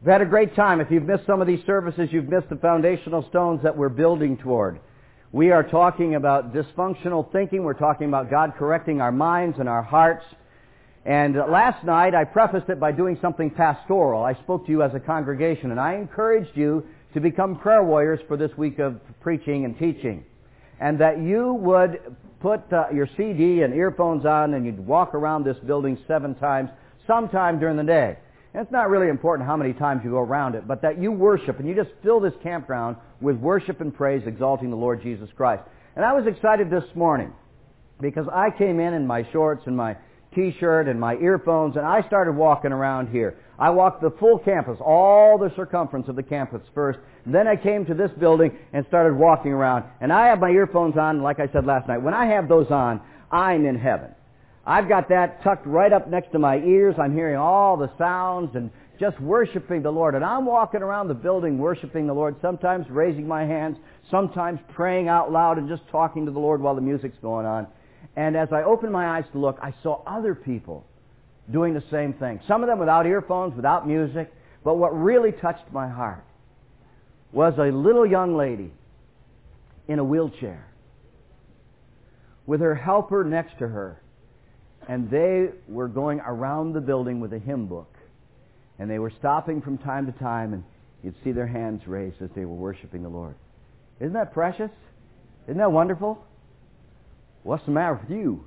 We've had a great time. If you've missed some of these services, you've missed the foundational stones that we're building toward. We are talking about dysfunctional thinking. We're talking about God correcting our minds and our hearts. And last night, I prefaced it by doing something pastoral. I spoke to you as a congregation, and I encouraged you to become prayer warriors for this week of preaching and teaching. And that you would put your CD and earphones on, and you'd walk around this building 7 times, sometime during the day. And it's not really important how many times you go around it, but that you worship, and you just fill this campground with worship and praise, exalting the Lord Jesus Christ. And I was excited this morning, because I came in my shorts and my T-shirt and my earphones, and I started walking around here. I walked the full campus, all the circumference of the campus first. Then I came to this building and started walking around. And I have my earphones on, like I said last night. When I have those on, I'm in heaven. I've got that tucked right up next to my ears. I'm hearing all the sounds and just worshiping the Lord. And I'm walking around the building worshiping the Lord, sometimes raising my hands, sometimes praying out loud and just talking to the Lord while the music's going on. And as I opened my eyes to look, I saw other people doing the same thing. Some of them without earphones, without music. But what really touched my heart was a little young lady in a wheelchair with her helper next to her. And they were going around the building with a hymn book. And they were stopping from time to time, and you'd see their hands raised as they were worshiping the Lord. Isn't that precious? Isn't that wonderful? What's the matter with you?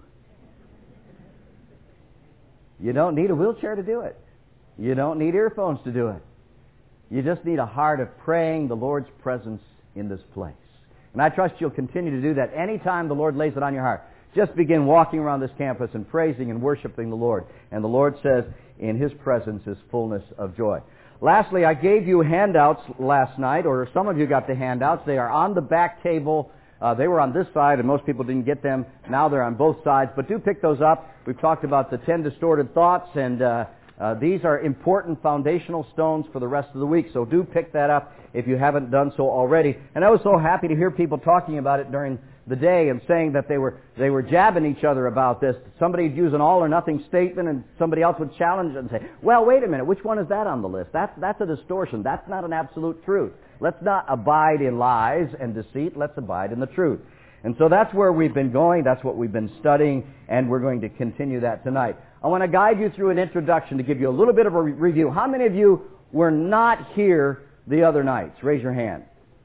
You don't need a wheelchair to do it. You don't need earphones to do it. You just need a heart of praying the Lord's presence in this place. And I trust you'll continue to do that anytime the Lord lays it on your heart. Just begin walking around this campus and praising and worshiping the Lord. And the Lord says, in His presence is fullness of joy. Lastly, I gave you handouts last night, or some of you got the handouts. They are on the back table. They were on this side, and most people didn't get them. Now they're on both sides. But do pick those up. We've talked about the 10 distorted thoughts, and these are important foundational stones for the rest of the week. So do pick that up if you haven't done so already. And I was so happy to hear people talking about it during the day and saying that they were jabbing each other about this. Somebody'd use an all or nothing statement, and somebody else would challenge it and say, well, wait a minute, which one is that on the list? That's a distortion. That's not an absolute truth. Let's not abide in lies and deceit. Let's abide in the truth. And so that's where we've been going. That's what we've been studying, and we're going to continue that tonight. I want to guide you through an introduction to give you a little bit of a review. How many of you were not here the other nights? Raise your hand.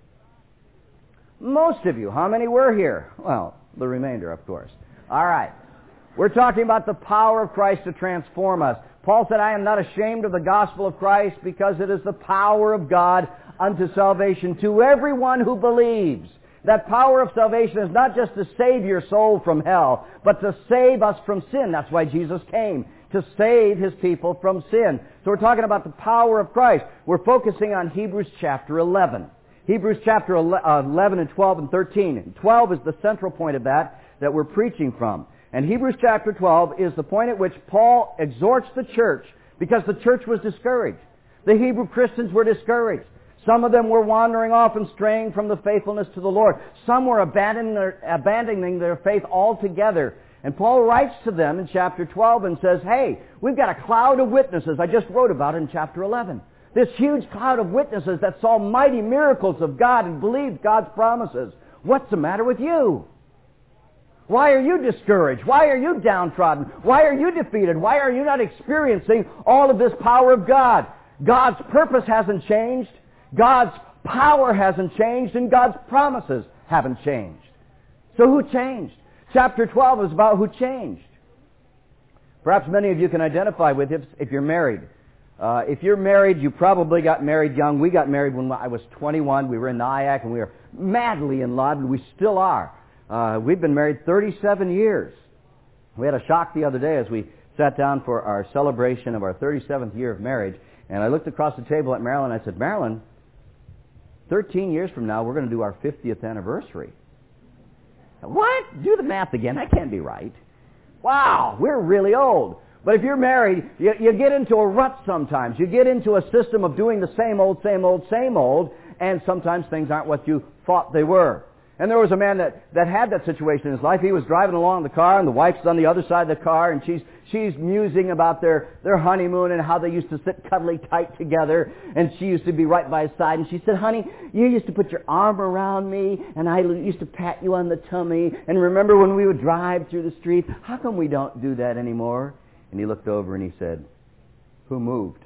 Most of you. How many were here? Well, the remainder, of course. All right. We're talking about the power of Christ to transform us. Paul said, I am not ashamed of the gospel of Christ, because it is the power of God unto salvation to everyone who believes. That power of salvation is not just to save your soul from hell, but to save us from sin. That's why Jesus came, to save His people from sin. So we're talking about the power of Christ. We're focusing on Hebrews chapter 11. Hebrews chapter 11 and 12 and 13. And 12 is the central point of that we're preaching from. And Hebrews chapter 12 is the point at which Paul exhorts the church, because the church was discouraged. The Hebrew Christians were discouraged. Some of them were wandering off and straying from the faithfulness to the Lord. Some were abandoning their faith altogether. And Paul writes to them in chapter 12 and says, hey, we've got a cloud of witnesses I just wrote about in chapter 11. This huge cloud of witnesses that saw mighty miracles of God and believed God's promises. What's the matter with you? Why are you discouraged? Why are you downtrodden? Why are you defeated? Why are you not experiencing all of this power of God? God's purpose hasn't changed. God's power hasn't changed, and God's promises haven't changed. So who changed? Chapter 12 is about who changed. Perhaps many of you can identify with it if you're married. If you're married, you probably got married young. We got married when I was 21. We were in Nyack, and we were madly in love, and we still are. We've been married 37 years. We had a shock the other day as we sat down for our celebration of our 37th year of marriage, and I looked across the table at Marilyn, and I said, Marilyn, 13 years from now, we're going to do our 50th anniversary. What? Do the math again. That can't be right. Wow, we're really old. But if you're married, you get into a rut sometimes. You get into a system of doing the same old, and sometimes things aren't what you thought they were. And there was a man that had that situation in his life. He was driving along in the car, and the wife's on the other side of the car, and she's musing about their honeymoon and how they used to sit cuddly tight together, and she used to be right by his side, and she said, "Honey, you used to put your arm around me, and I used to pat you on the tummy, and remember when we would drive through the street? How come we don't do that anymore?" And he looked over and he said, "Who moved?"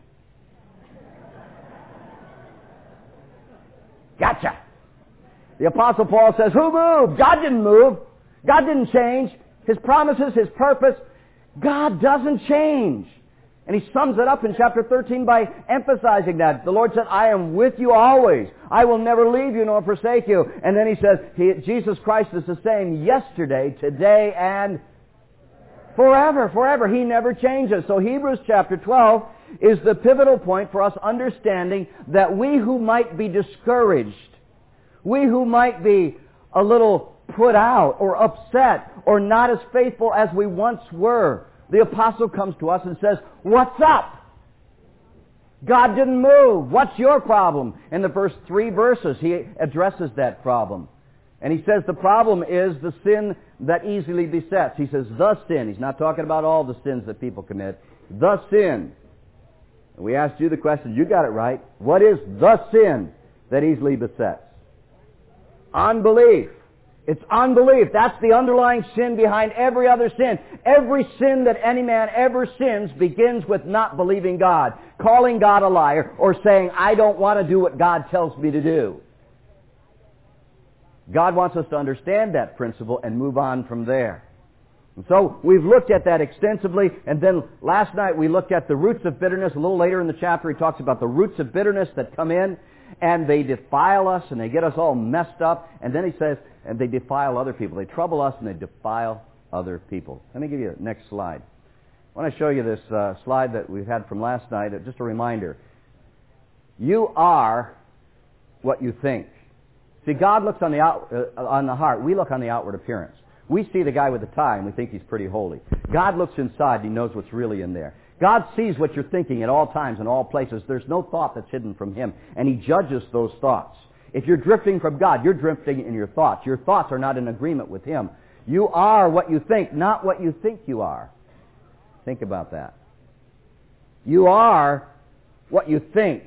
Gotcha! The Apostle Paul says, who moved? God didn't move. God didn't change. His promises, His purpose, God doesn't change. And he sums it up in chapter 13 by emphasizing that. The Lord said, "I am with you always. I will never leave you nor forsake you." And then he says, Jesus Christ is the same yesterday, today, and forever, forever. He never changes. So Hebrews chapter 12 is the pivotal point for us understanding that we who might be discouraged, we who might be a little put out or upset or not as faithful as we once were, the apostle comes to us and says, "What's up? God didn't move. What's your problem?" In the first 3 verses, he addresses that problem. And he says the problem is the sin that easily besets. He says the sin. He's not talking about all the sins that people commit. The sin. And we asked you the question. You got it right. What is the sin that easily besets? Unbelief. It's unbelief. That's the underlying sin behind every other sin. Every sin that any man ever sins begins with not believing God, calling God a liar, or saying, "I don't want to do what God tells me to do." God wants us to understand that principle and move on from there. And so we've looked at that extensively, and then last night we looked at the roots of bitterness. A little later in the chapter he talks about the roots of bitterness that come in, and they defile us, and they get us all messed up. And then he says, and they defile other people. They trouble us, and they defile other people. Let me give you the next slide. I want to show you this slide that we've had from last night. Just a reminder. You are what you think. See, God looks on the heart. We look on the outward appearance. We see the guy with the tie, and we think he's pretty holy. God looks inside, and He knows what's really in there. God sees what you're thinking at all times and all places. There's no thought that's hidden from Him, and He judges those thoughts. If you're drifting from God, you're drifting in your thoughts. Your thoughts are not in agreement with Him. You are what you think, not what you think you are. Think about that. You are what you think.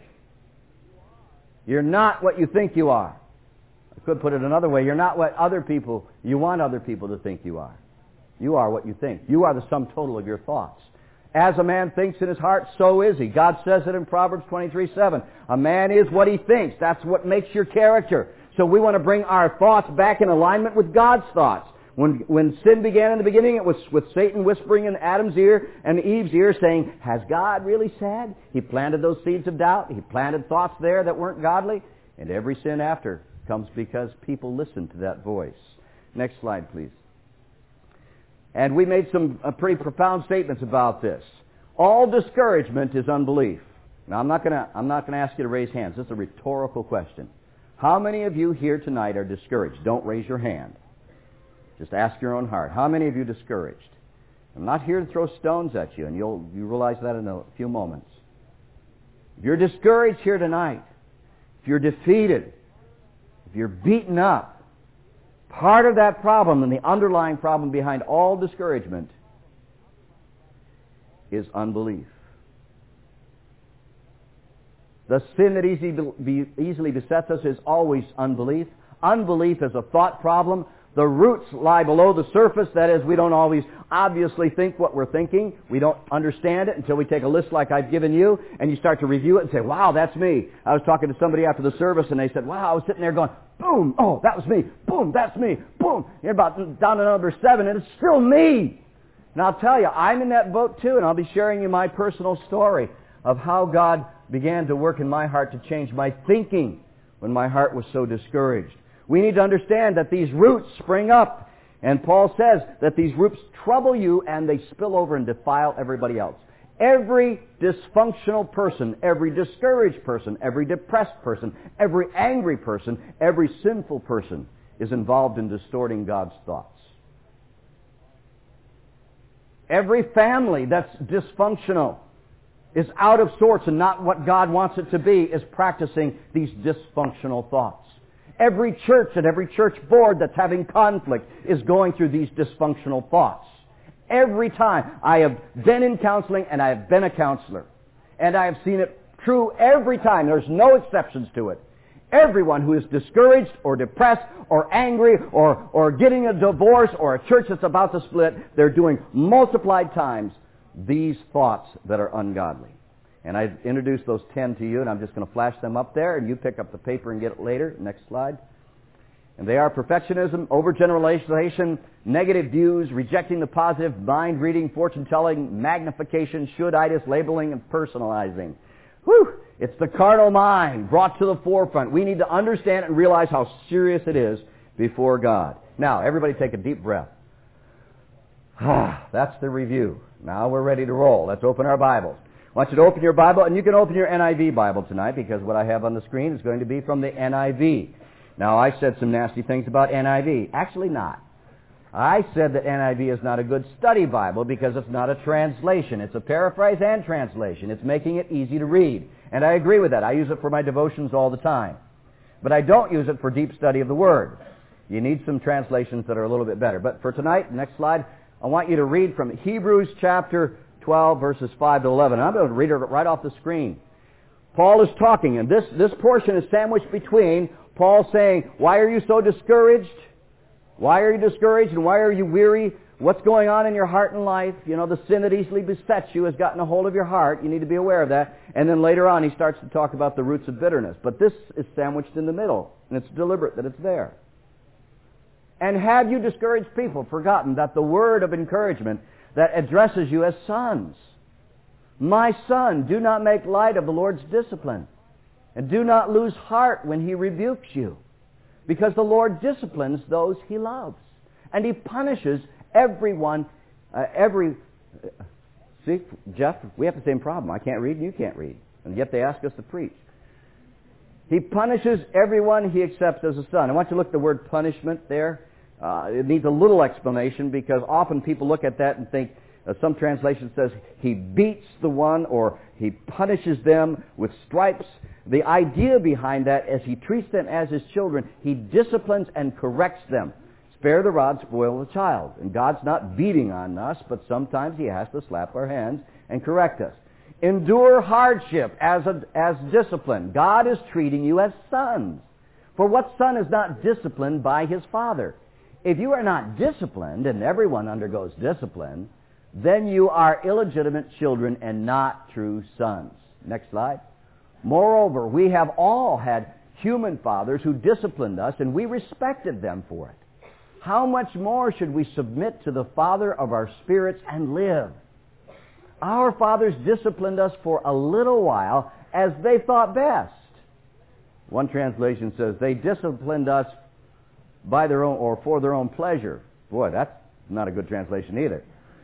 You're not what you think you are. I could put it another way. You're not what you want other people to think you are. You are what you think. You are the sum total of your thoughts. As a man thinks in his heart, so is he. God says it in Proverbs 23:7. A man is what he thinks. That's what makes your character. So we want to bring our thoughts back in alignment with God's thoughts. When sin began in the beginning, it was with Satan whispering in Adam's ear and Eve's ear saying, "Has God really said?" He planted those seeds of doubt. He planted thoughts there that weren't godly. And every sin after comes because people listen to that voice. Next slide, please. And we made some pretty profound statements about this. All discouragement is unbelief. Now, I'm not going to ask you to raise hands. This is a rhetorical question. How many of you here tonight are discouraged? Don't raise your hand. Just ask your own heart. How many of you discouraged? I'm not here to throw stones at you, and you'll realize that in a few moments. If you're discouraged here tonight, if you're defeated, if you're beaten up, part of that problem and the underlying problem behind all discouragement is unbelief. The sin that easily besets us is always unbelief. Unbelief is a thought problem. The roots lie below the surface. That is, we don't always obviously think what we're thinking. We don't understand it until we take a list like I've given you, and you start to review it and say, "Wow, that's me." I was talking to somebody after the service, and they said, "Wow, I was sitting there going, boom, oh, that was me. Boom, that's me. Boom." You're about down to number 7, and it's still me. And I'll tell you, I'm in that boat too, and I'll be sharing you my personal story of how God began to work in my heart to change my thinking when my heart was so discouraged. We need to understand that these roots spring up, and Paul says that these roots trouble you and they spill over and defile everybody else. Every dysfunctional person, every discouraged person, every depressed person, every angry person, every sinful person is involved in distorting God's thoughts. Every family that's dysfunctional, is out of sorts and not what God wants it to be, is practicing these dysfunctional thoughts. Every church and every church board that's having conflict is going through these dysfunctional thoughts. Every time. I have been in counseling and I have been a counselor. And I have seen it true every time. There's no exceptions to it. Everyone who is discouraged or depressed or angry or getting a divorce or a church that's about to split, they're doing multiplied times these thoughts that are ungodly. And I introduced those 10 to you, and I'm just going to flash them up there, and you pick up the paper and get it later. Next slide. And they are perfectionism, overgeneralization, negative views, rejecting the positive, mind reading, fortune-telling, magnification, should-itis, labeling, and personalizing. Whew! It's the carnal mind brought to the forefront. We need to understand and realize how serious it is before God. Now, everybody take a deep breath. That's the review. Now we're ready to roll. Let's open our Bibles. I want you to open your Bible, and you can open your NIV Bible tonight, because what I have on the screen is going to be from the NIV. Now, I said some nasty things about NIV. Actually not. I said that NIV is not a good study Bible because it's not a translation. It's a paraphrase and translation. It's making it easy to read. And I agree with that. I use it for my devotions all the time. But I don't use it for deep study of the Word. You need some translations that are a little bit better. But for tonight, next slide, I want you to read from Hebrews chapter 12, verses 5 to 11. I'm going to read it right off the screen. Paul is talking, and this portion is sandwiched between Paul saying, why are you so discouraged? Why are you discouraged and why are you weary? What's going on in your heart and life? You know, the sin that easily besets you has gotten a hold of your heart. You need to be aware of that. And then later on he starts to talk about the roots of bitterness. But this is sandwiched in the middle, and it's deliberate that it's there. And have you discouraged people forgotten that the word of encouragement that addresses you as sons? My son, do not make light of the Lord's discipline, and do not lose heart when he rebukes you, because the Lord disciplines those he loves, and he punishes everyone, see, Jeff, we have the same problem. I can't read and you can't read, and yet they ask us to preach. He punishes everyone he accepts as a son. I want you to look at the word punishment there. It needs a little explanation, because often people look at that and think, some translation says he beats the one or he punishes them with stripes. The idea behind that is he treats them as his children. He disciplines and corrects them. Spare the rod, spoil the child. And God's not beating on us, but sometimes he has to slap our hands and correct us. Endure hardship as discipline. God is treating you as sons. For what son is not disciplined by his father? If you are not disciplined, and everyone undergoes discipline, then you are illegitimate children and not true sons. Next slide. Moreover, we have all had human fathers who disciplined us, and we respected them for it. How much more should we submit to the Father of our spirits and live? Our fathers disciplined us for a little while as they thought best. One translation says they disciplined us by their own or for their own pleasure. Boy, that's not a good translation either.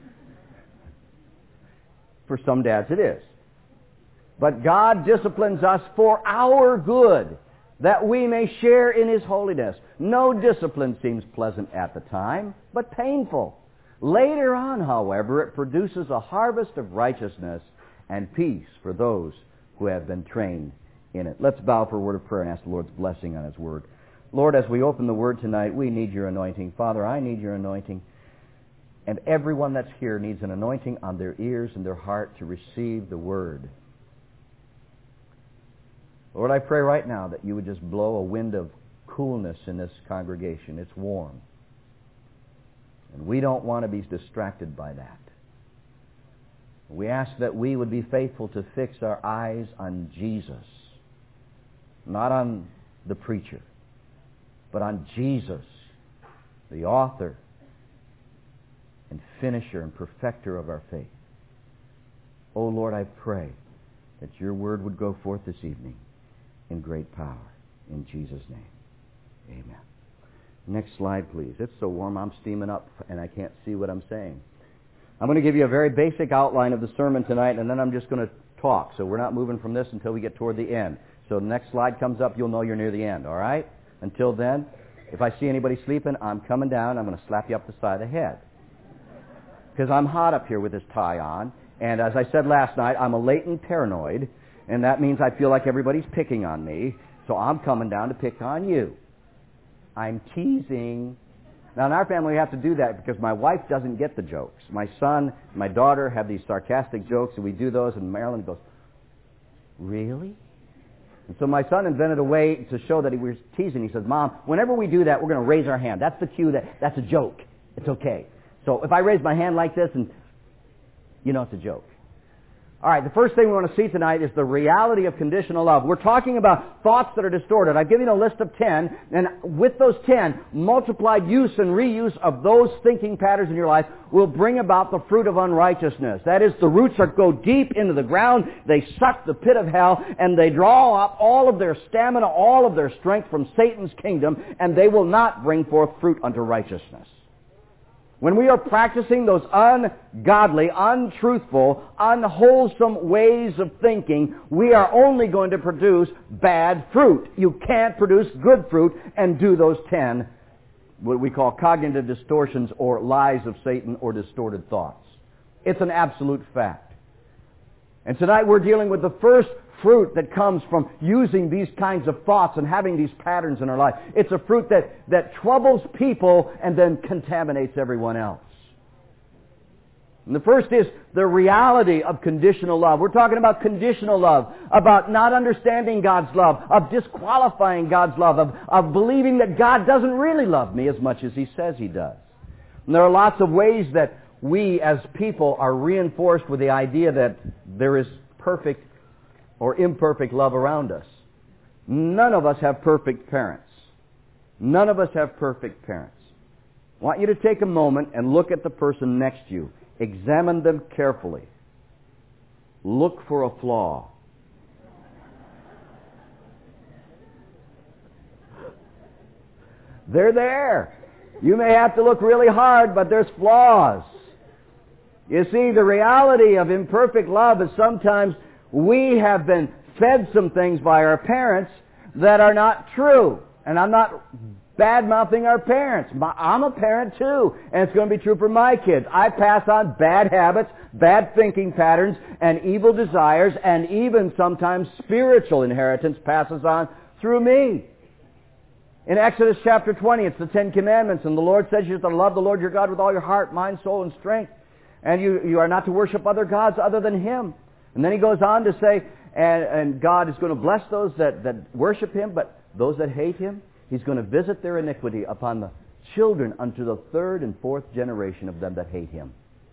For some dads it is. But God disciplines us for our good, that we may share in his holiness. No discipline seems pleasant at the time, but painful. Later on, however, it produces a harvest of righteousness and peace for those who have been trained in it. Let's bow for a word of prayer and ask the Lord's blessing on his word. Lord, as we open the word tonight, we need your anointing. Father, I need your anointing. And everyone that's here needs an anointing on their ears and their heart to receive the word. Lord, I pray right now that you would just blow a wind of coolness in this congregation. It's warm. And we don't want to be distracted by that. We ask that we would be faithful to fix our eyes on Jesus, not on the preacher, but on Jesus, the author and finisher and perfecter of our faith. Oh Lord, I pray that your word would go forth this evening in great power. In Jesus' name, amen. Next slide, please. It's so warm I'm steaming up and I can't see what I'm saying. I'm going to give you a very basic outline of the sermon tonight, and then I'm just going to talk. So we're not moving from this until we get toward the end. So the next slide comes up, you'll know you're near the end, all right? Until then, if I see anybody sleeping, I'm coming down. I'm going to slap you up the side of the head. Because I'm hot up here with this tie on. And as I said last night, I'm a latent paranoid. And that means I feel like everybody's picking on me. So I'm coming down to pick on you. I'm teasing. Now, in our family, we have to do that because my wife doesn't get the jokes. My son, my daughter have these sarcastic jokes, and we do those, and Marilyn goes, really? And so my son invented a way to show that he was teasing. He says, Mom, whenever we do that, we're going to raise our hand. That's the cue that's a joke. It's okay. So if I raise my hand like this, and you know it's a joke. All right, the first thing we want to see tonight is the reality of conditional love. We're talking about thoughts that are distorted. I've given you a list of 10, and with those 10, multiplied use and reuse of those thinking patterns in your life will bring about the fruit of unrighteousness. That is, the roots go deep into the ground, they suck the pit of hell, and they draw up all of their stamina, all of their strength from Satan's kingdom, and they will not bring forth fruit unto righteousness. When we are practicing those ungodly, untruthful, unwholesome ways of thinking, we are only going to produce bad fruit. You can't produce good fruit and do those 10, what we call cognitive distortions or lies of Satan or distorted thoughts. It's an absolute fact. And tonight we're dealing with the first fruit that comes from using these kinds of thoughts and having these patterns in our life. It's a fruit that troubles people and then contaminates everyone else. And the first is the reality of conditional love. We're talking about conditional love, about not understanding God's love, of disqualifying God's love, of believing that God doesn't really love me as much as He says He does. And there are lots of ways that we as people are reinforced with the idea that there is perfect or imperfect love around us. None of us have perfect parents. None of us have perfect parents. I want you to take a moment and look at the person next to you. Examine them carefully. Look for a flaw. They're there. You may have to look really hard, but there's flaws. You see, the reality of imperfect love is sometimes we have been fed some things by our parents that are not true. And I'm not bad-mouthing our parents. I'm a parent too, and it's going to be true for my kids. I pass on bad habits, bad thinking patterns, and evil desires, and even sometimes spiritual inheritance passes on through me. In Exodus chapter 20, it's the 10 Commandments, and the Lord says you're to love the Lord your God with all your heart, mind, soul, and strength. And you are not to worship other gods other than Him. And then He goes on to say, and God is going to bless those that worship Him, but those that hate Him, He's going to visit their iniquity upon the children unto the third and fourth generation of them that hate Him.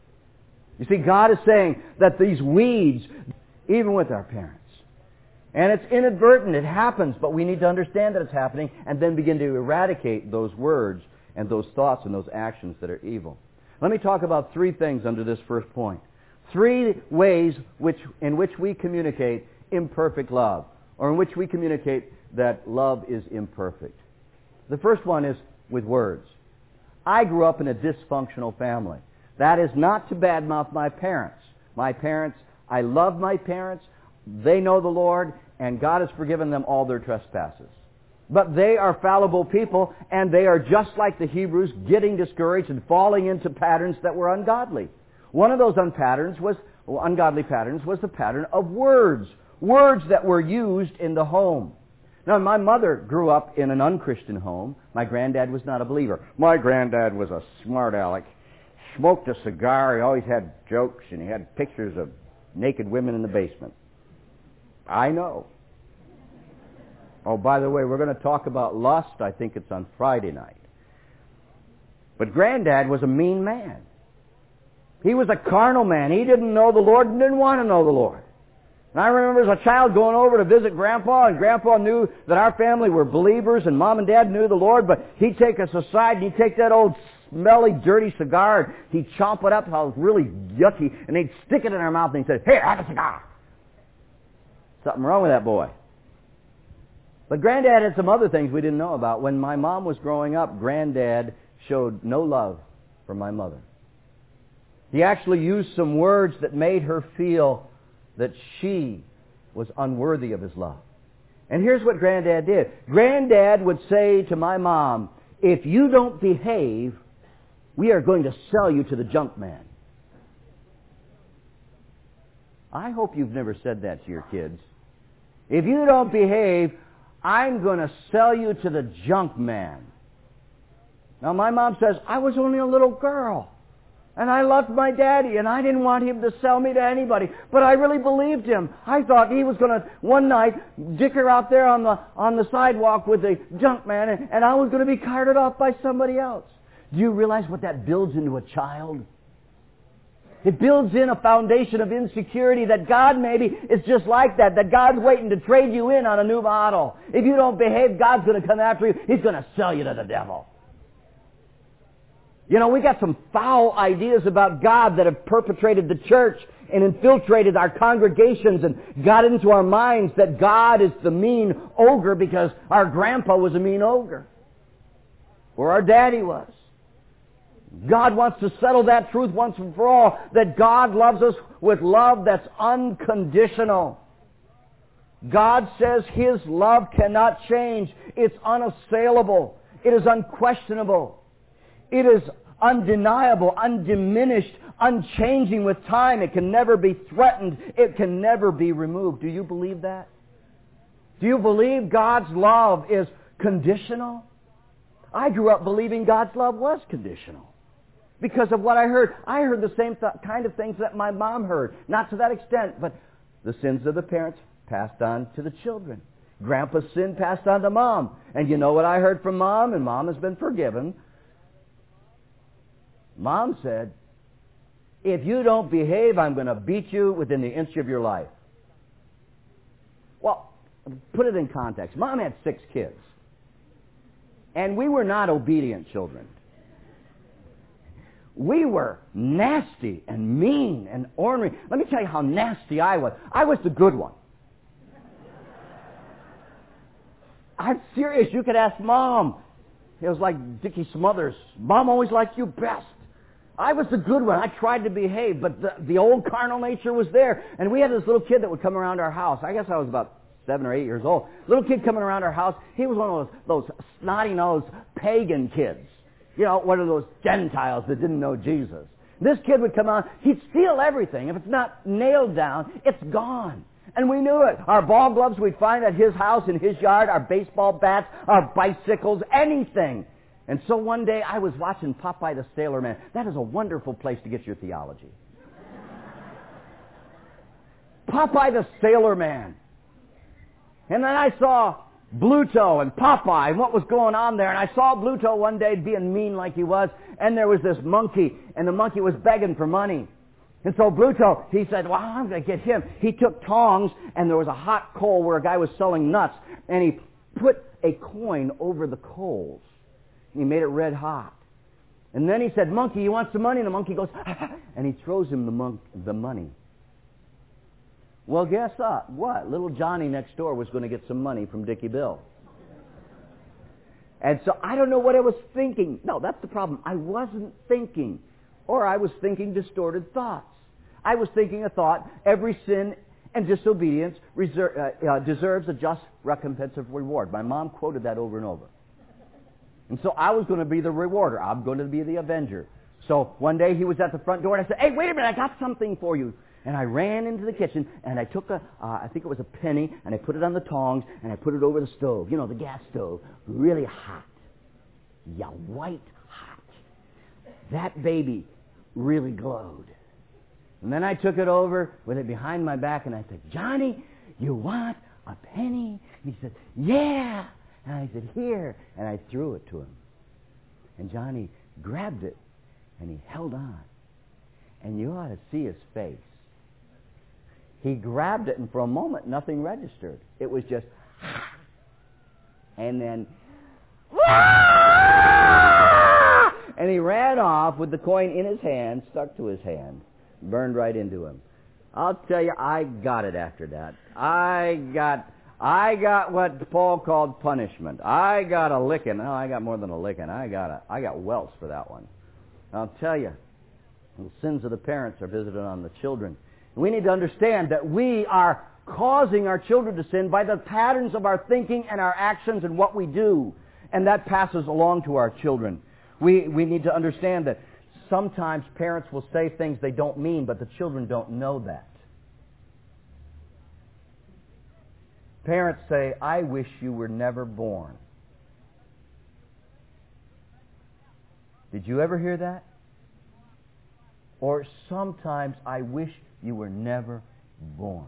You see, God is saying that these weeds, even with our parents, and it's inadvertent, it happens, but we need to understand that it's happening and then begin to eradicate those words and those thoughts and those actions that are evil. Let me talk about 3 things under this first point. 3 ways in which we communicate imperfect love, or in which we communicate that love is imperfect. The first one is with words. I grew up in a dysfunctional family. That is not to badmouth my parents. My parents, I love my parents. They know the Lord, and God has forgiven them all their trespasses. But they are fallible people, and they are just like the Hebrews, getting discouraged and falling into patterns that were ungodly. One of those ungodly patterns was the pattern of words. Words that were used in the home. Now, my mother grew up in an unchristian home. My granddad was not a believer. My granddad was a smart aleck. Smoked a cigar. He always had jokes, and he had pictures of naked women in the basement. I know. Oh, by the way, we're going to talk about lust. I think it's on Friday night. But Granddad was a mean man. He was a carnal man. He didn't know the Lord and didn't want to know the Lord. And I remember as a child going over to visit Grandpa, and Grandpa knew that our family were believers, and Mom and Dad knew the Lord, but he'd take us aside, and he'd take that old smelly, dirty cigar, and he'd chomp it up until it was really yucky, and they'd stick it in our mouth, and he'd say, "Here, have a cigar." Something wrong with that boy. But Granddad had some other things we didn't know about. When my mom was growing up, Granddad showed no love for my mother. He actually used some words that made her feel that she was unworthy of his love. And here's what Granddad did. Granddad would say to my mom, "If you don't behave, we are going to sell you to the junk man." I hope you've never said that to your kids. If you don't behave, I'm going to sell you to the junk man. Now, my mom says, I was only a little girl. And I loved my daddy, and I didn't want him to sell me to anybody. But I really believed him. I thought he was going to, one night, dicker out there on the sidewalk with the junk man, and I was going to be carted off by somebody else. Do you realize what that builds into a child? It builds in a foundation of insecurity that God maybe is just like that God's waiting to trade you in on a new model. If you don't behave, God's going to come after you. He's going to sell you to the devil. You know, we got some foul ideas about God that have perpetrated the church and infiltrated our congregations and got into our minds that God is the mean ogre because our grandpa was a mean ogre. Or our daddy was. God wants to settle that truth once and for all, that God loves us with love that's unconditional. God says His love cannot change. It's unassailable. It is unquestionable. It is undeniable, undiminished, unchanging with time. It can never be threatened. It can never be removed. Do you believe that? Do you believe God's love is conditional? I grew up believing God's love was conditional because of what I heard. I heard the same kind of things that my mom heard. Not to that extent, but the sins of the parents passed on to the children. Grandpa's sin passed on to Mom. And you know what I heard from Mom? And Mom has been forgiven. Mom said, if you don't behave, I'm going to beat you within the inch of your life. Well, put it in context. Mom had 6 kids. And we were not obedient children. We were nasty and mean and ornery. Let me tell you how nasty I was. I was the good one. I'm serious. You could ask Mom. It was like Dickie Smothers. Mom always liked you best. I was the good one. I tried to behave, but the old carnal nature was there. And we had this little kid that would come around our house. I guess I was about 7 or 8 years old. Little kid coming around our house. He was one of those snotty-nosed pagan kids. You know, one of those Gentiles that didn't know Jesus. This kid would come on. He'd steal everything. If it's not nailed down, it's gone. And we knew it. Our ball gloves we'd find at his house, in his yard, our baseball bats, our bicycles, anything. And so one day I was watching Popeye the Sailor Man. That is a wonderful place to get your theology. Popeye the Sailor Man. And then I saw Bluto and Popeye and what was going on there. And I saw Bluto one day being mean like he was. And there was this monkey, and the monkey was begging for money. And so Bluto, he said, well, I'm going to get him. He took tongs, and there was a hot coal where a guy was selling nuts. And he put a coin over the coals. He made it red hot. And then he said, monkey, you want some money? And the monkey goes, and he throws him the money. Well, guess what? Little Johnny next door was going to get some money from Dickie Bill. And so I don't know what I was thinking. No, that's the problem. I wasn't thinking. Or I was thinking distorted thoughts. I was thinking a thought, every sin and disobedience deserves a just recompense of reward. My mom quoted that over and over. And so I was going to be the rewarder. I'm going to be the avenger. So one day he was at the front door and I said, hey, wait a minute, I got something for you. And I ran into the kitchen and I took I think it was a penny, and I put it on the tongs and I put it over the stove. You know, the gas stove. Really hot. Yeah, white hot. That baby really glowed. And then I took it over with it behind my back and I said, Johnny, you want a penny? And he said, yeah. And I said, here. And I threw it to him. And Johnny grabbed it and he held on. And you ought to see his face. He grabbed it and for a moment nothing registered. It was just, and then, and he ran off with the coin in his hand, stuck to his hand, burned right into him. I'll tell you, I got it after that. I got what Paul called punishment. I got a licking. No, I got more than a licking. I got welts for that one. I'll tell you, the sins of the parents are visited on the children. We need to understand that we are causing our children to sin by the patterns of our thinking and our actions and what we do. And that passes along to our children. We need to understand that sometimes parents will say things they don't mean, but the children don't know that. Parents say, I wish you were never born. Did you ever hear that? Or sometimes, I wish you were never born.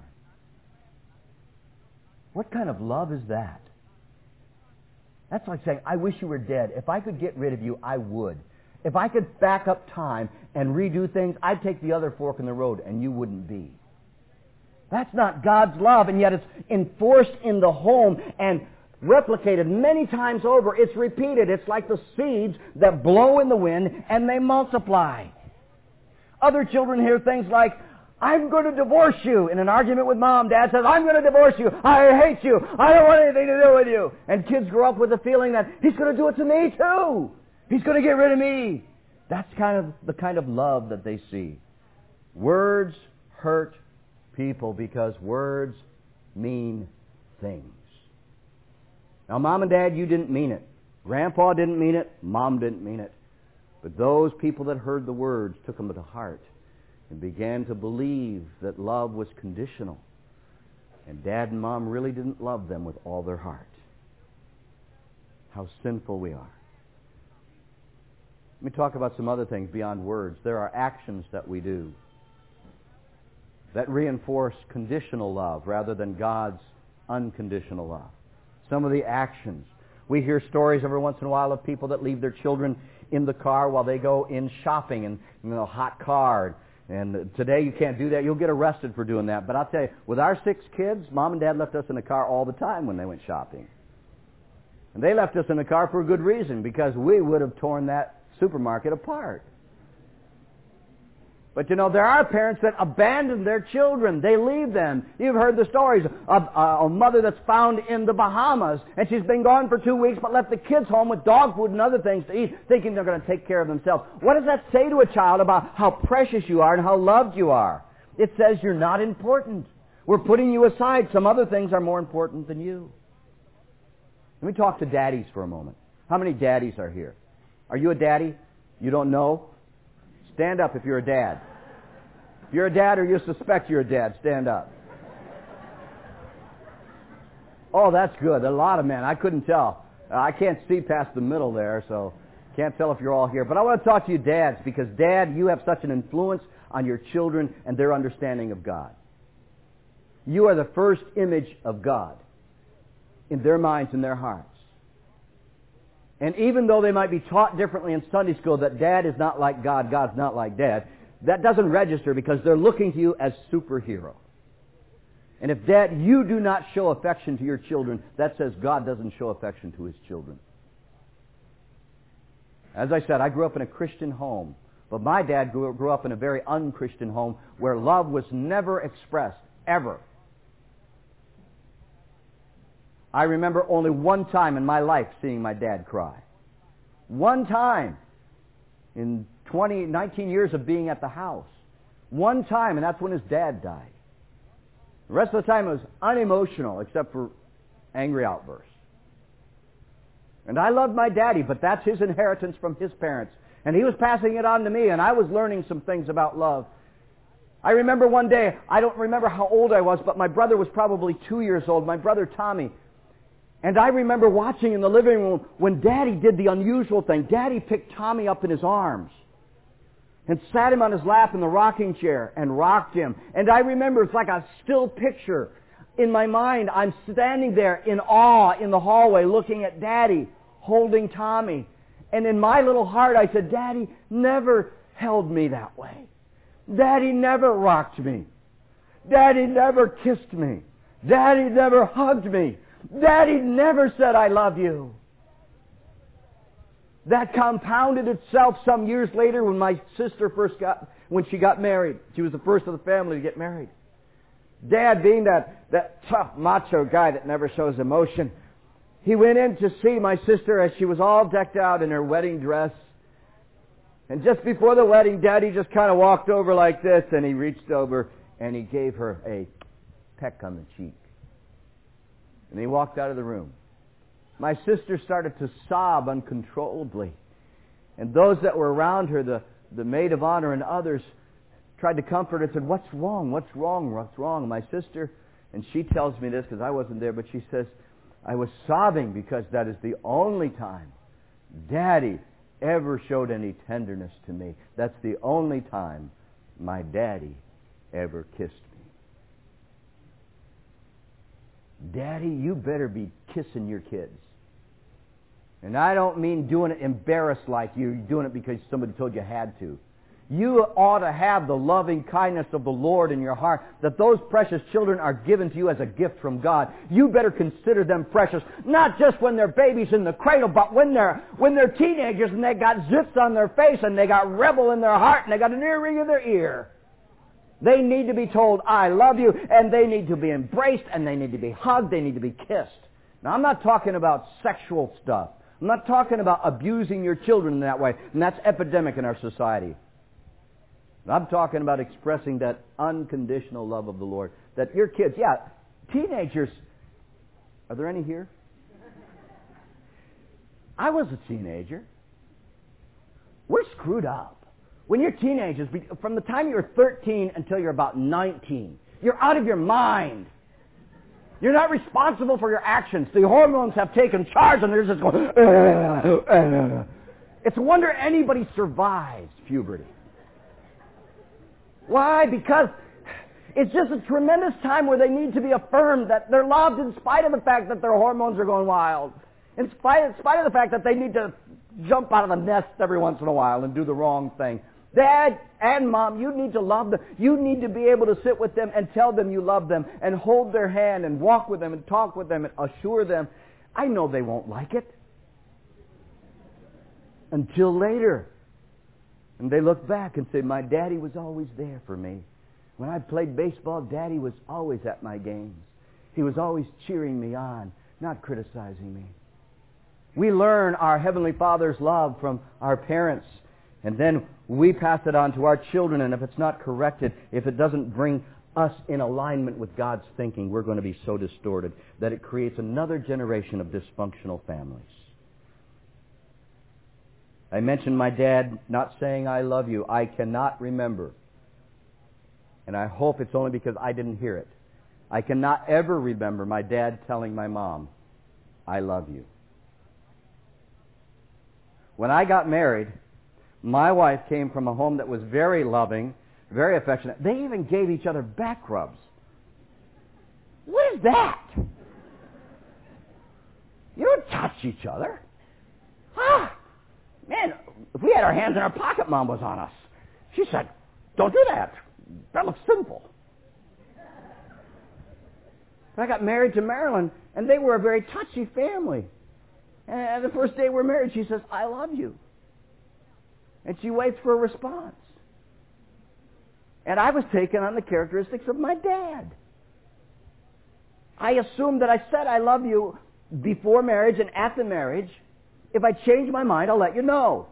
What kind of love is that? That's like saying, I wish you were dead. If I could get rid of you, I would. If I could back up time and redo things, I'd take the other fork in the road and you wouldn't be. That's not God's love, and yet it's enforced in the home and replicated many times over. It's repeated. It's like the seeds that blow in the wind and they multiply. Other children hear things like, I'm going to divorce you. In an argument with mom, dad says, I'm going to divorce you. I hate you. I don't want anything to do with you. And kids grow up with the feeling that he's going to do it to me too. He's going to get rid of me. That's the kind of love that they see. Words hurt people because words mean things. Now, Mom and Dad, you didn't mean it. Grandpa didn't mean it. Mom didn't mean it. But those people that heard the words took them to heart and began to believe that love was conditional. And Dad and Mom really didn't love them with all their heart. How sinful we are. Let me talk about some other things beyond words. There are actions that we do that reinforce conditional love rather than God's unconditional love. Some of the actions. We hear stories every once in a while of people that leave their children in the car while they go in shopping in a hot car. And today you can't do that. You'll get arrested for doing that. But I'll tell you, with our 6 kids, Mom and Dad left us in the car all the time when they went shopping. And they left us in the car for a good reason, because we would have torn that supermarket apart. But you know, there are parents that abandon their children. They leave them. You've heard the stories of a mother that's found in the Bahamas, and she's been gone for 2 weeks, but left the kids home with dog food and other things to eat, thinking they're going to take care of themselves. What does that say to a child about how precious you are and how loved you are? It says you're not important. We're putting you aside. Some other things are more important than you. Let me talk to daddies for a moment. How many daddies are here? Are you a daddy? You don't know? Stand up if you're a dad. If you're a dad or you suspect you're a dad, stand up. Oh, that's good. A lot of men. I couldn't tell. I can't see past the middle there, so can't tell if you're all here. But I want to talk to you dads, because dad, you have such an influence on your children and their understanding of God. You are the first image of God in their minds and their hearts. And even though they might be taught differently in Sunday school that Dad is not like God, God's not like Dad, that doesn't register, because they're looking to you as superhero. And if Dad, you do not show affection to your children, that says God doesn't show affection to His children. As I said, I grew up in a Christian home, but my dad grew up in a very unchristian home where love was never expressed, ever. I remember only one time in my life seeing my dad cry. One time in 19 years of being at the house. One time, and that's when his dad died. The rest of the time it was unemotional, except for angry outbursts. And I loved my daddy, but that's his inheritance from his parents. And he was passing it on to me, and I was learning some things about love. I remember one day, I don't remember how old I was, but my brother was probably 2 years old, my brother Tommy. And I remember watching in the living room when Daddy did the unusual thing. Daddy picked Tommy up in his arms and sat him on his lap in the rocking chair and rocked him. And I remember, it's like a still picture in my mind. I'm standing there in awe in the hallway looking at Daddy holding Tommy. And in my little heart I said, Daddy never held me that way. Daddy never rocked me. Daddy never kissed me. Daddy never hugged me. Daddy never said, I love you. That compounded itself some years later when my sister when she got married. She was the first of the family to get married. Dad, being that tough, macho guy that never shows emotion, he went in to see my sister as she was all decked out in her wedding dress. And just before the wedding, Daddy just kind of walked over like this, and he reached over and he gave her a peck on the cheek. And he walked out of the room. My sister started to sob uncontrollably. And those that were around her, the maid of honor and others, tried to comfort her and said, what's wrong? What's wrong? What's wrong? And my sister, and she tells me this because I wasn't there, but she says, I was sobbing because that is the only time Daddy ever showed any tenderness to me. That's the only time my daddy ever kissed me. Daddy, you better be kissing your kids. And I don't mean doing it embarrassed like you're doing it because somebody told you had to. You ought to have the loving kindness of the Lord in your heart, that those precious children are given to you as a gift from God. You better consider them precious, not just when they're babies in the cradle, but when they're teenagers and they got zits on their face and they got rebel in their heart and they got an earring in their ear. They need to be told, I love you, and they need to be embraced, and they need to be hugged, they need to be kissed. Now, I'm not talking about sexual stuff. I'm not talking about abusing your children in that way, and that's epidemic in our society. I'm talking about expressing that unconditional love of the Lord. That your kids, teenagers, are there any here? I was a teenager. We're screwed up. When you're teenagers, from the time you're 13 until you're about 19, you're out of your mind. You're not responsible for your actions. The hormones have taken charge and they're just going, It's a wonder anybody survives puberty. Why? Because it's just a tremendous time where they need to be affirmed that they're loved in spite of the fact that their hormones are going wild. In spite of the fact that they need to jump out of the nest every once in a while and do the wrong thing. Dad and Mom, you need to love them. You need to be able to sit with them and tell them you love them and hold their hand and walk with them and talk with them and assure them. I know they won't like it. Until later. And they look back and say, my daddy was always there for me. When I played baseball, Daddy was always at my games. He was always cheering me on, not criticizing me. We learn our Heavenly Father's love from our parents, and then we pass it on to our children, and if it's not corrected, if it doesn't bring us in alignment with God's thinking, we're going to be so distorted that it creates another generation of dysfunctional families. I mentioned my dad not saying I love you. I cannot remember. And I hope it's only because I didn't hear it. I cannot ever remember my dad telling my mom, I love you. When I got married, my wife came from a home that was very loving, very affectionate. They even gave each other back rubs. What is that? You don't touch each other. Man, if we had our hands in our pocket, Mom was on us. She said, don't do that. That looks sinful. I got married to Marilyn, and they were a very touchy family. And the first day we're married, she says, I love you. And she waits for a response. And I was taking on the characteristics of my dad. I assumed that I said I love you before marriage and at the marriage. If I change my mind, I'll let you know.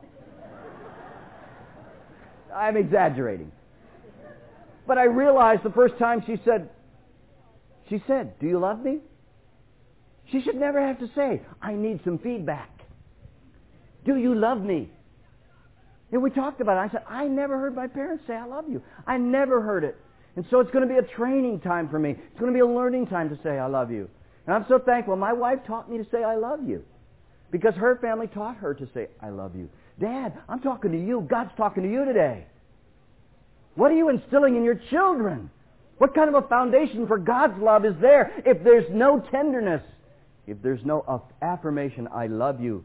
I'm exaggerating. But I realized the first time she said, do you love me? She should never have to say, I need some feedback. Do you love me? And we talked about it. I said, I never heard my parents say I love you. I never heard it. And so it's going to be a training time for me. It's going to be a learning time to say I love you. And I'm so thankful. My wife taught me to say I love you. Because her family taught her to say, I love you. Dad, I'm talking to you. God's talking to you today. What are you instilling in your children? What kind of a foundation for God's love is there if there's no tenderness, if there's no affirmation, I love you?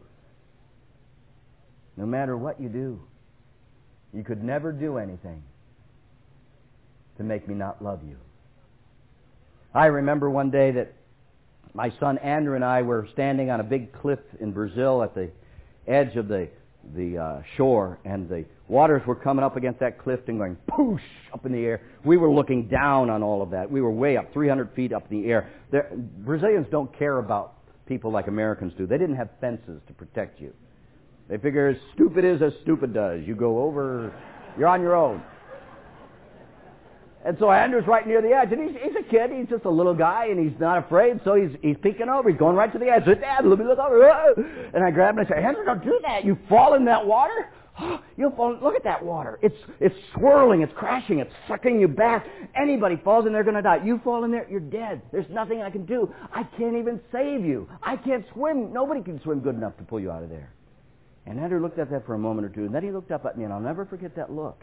No matter what you do, you could never do anything to make me not love you. I remember one day that my son Andrew and I were standing on a big cliff in Brazil at the edge of the shore, and the waters were coming up against that cliff and going poosh up in the air. We were looking down on all of that. We were way up, 300 feet up in the air. Brazilians don't care about people like Americans do. They didn't have fences to protect you. They figure as stupid is as stupid does. You go over, you're on your own. And so Andrew's right near the edge, and he's a kid. He's just a little guy, and he's not afraid, so he's peeking over. He's going right to the edge. Dad, let me look over. And I grab him and I say, Andrew, don't do that. You fall in that water. You'll fall. Look at that water. It's swirling. It's crashing. It's sucking you back. Anybody falls in there, going to die. You fall in there, you're dead. There's nothing I can do. I can't even save you. I can't swim. Nobody can swim good enough to pull you out of there. And Andrew looked at that for a moment or two, and then he looked up at me, and I'll never forget that look.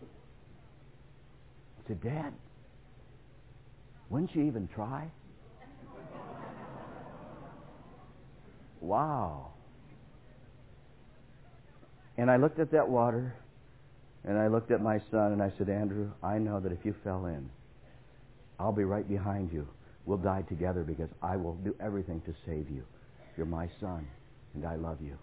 He said, Dad, wouldn't you even try? Wow. And I looked at that water, and I looked at my son, and I said, Andrew, I know that if you fell in, I'll be right behind you. We'll die together because I will do everything to save you. You're my son, and I love you.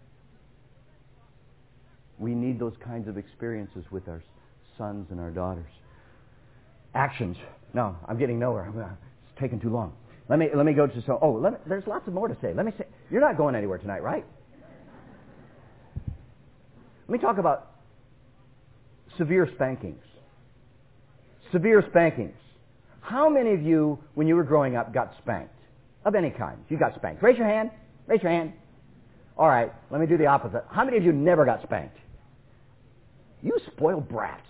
We need those kinds of experiences with our sons and our daughters. Actions. No, I'm getting nowhere. It's taking too long. Let me go to there's lots more to say. Let me say, you're not going anywhere tonight, right? Let me talk about severe spankings. Severe spankings. How many of you, when you were growing up, got spanked? Of any kind. You got spanked. Raise your hand. Raise your hand. All right, let me do the opposite. How many of you never got spanked? You spoiled brats.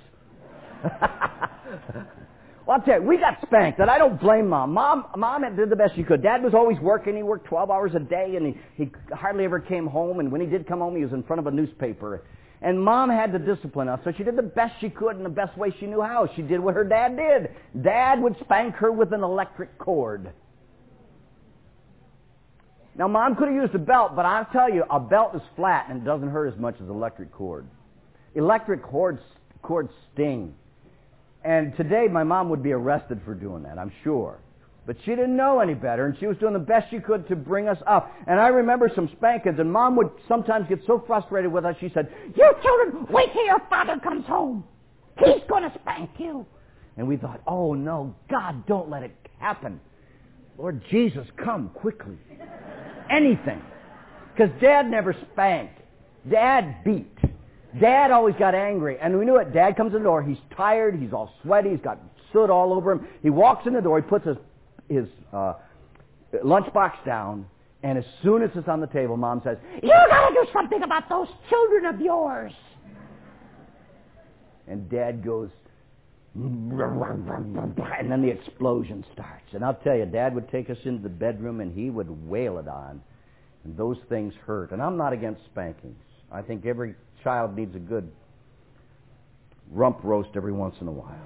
Well, I'll tell you, we got spanked, and I don't blame Mom. Mom did the best she could. Dad was always working. He worked 12 hours a day, and he hardly ever came home, and when he did come home, he was in front of a newspaper. And Mom had to discipline us, so she did the best she could in the best way she knew how. She did what her dad did. Dad would spank her with an electric cord. Now, Mom could have used a belt, but I'll tell you, a belt is flat, and it doesn't hurt as much as an electric cord. Electric cords sting. And today, my mom would be arrested for doing that, I'm sure. But she didn't know any better, and she was doing the best she could to bring us up. And I remember some spankings, and Mom would sometimes get so frustrated with us, she said, "You children, wait till your father comes home. He's going to spank you." And we thought, oh no, God, don't let it happen. Lord Jesus, come quickly. Anything. Because Dad never spanked. Dad beat. Dad always got angry. And we knew it. Dad comes in the door. He's tired. He's all sweaty. He's got soot all over him. He walks in the door. He puts his lunchbox down. And as soon as it's on the table, Mom says, "You got to do something about those children of yours." And Dad goes, and then the explosion starts. And I'll tell you, Dad would take us into the bedroom and he would wail it on. And those things hurt. And I'm not against spankings. I think every child needs a good rump roast every once in a while.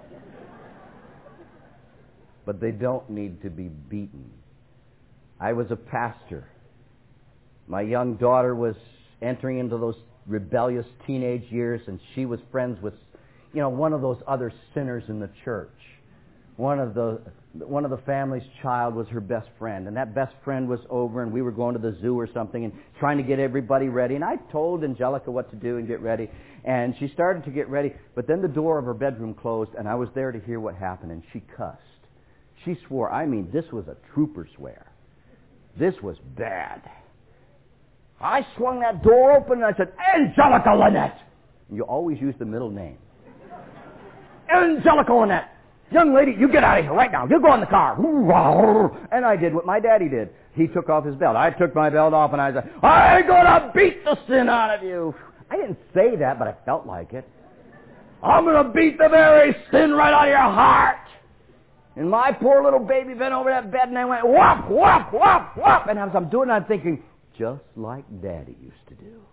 But they don't need to be beaten. I was a pastor. My young daughter was entering into those rebellious teenage years, and she was friends with, one of those other sinners in the church. One of the family's child was her best friend, and that best friend was over, and we were going to the zoo or something and trying to get everybody ready. And I told Angelica what to do and get ready, and she started to get ready, but then the door of her bedroom closed, and I was there to hear what happened, and she cussed. She swore. I mean, this was a trooper swear. This was bad. I swung that door open, and I said, "Angelica Lynette!" And you always use the middle name. "Angelica Lynette! Young lady, you get out of here right now. You go in the car." And I did what my daddy did. He took off his belt. I took my belt off, and I said, "I'm going to beat the sin out of you." I didn't say that, but I felt like it. "I'm going to beat the very sin right out of your heart." And my poor little baby bent over that bed, and I went, whop, whop, whop, whop. And as I'm doing it, I'm thinking, just like Daddy used to do.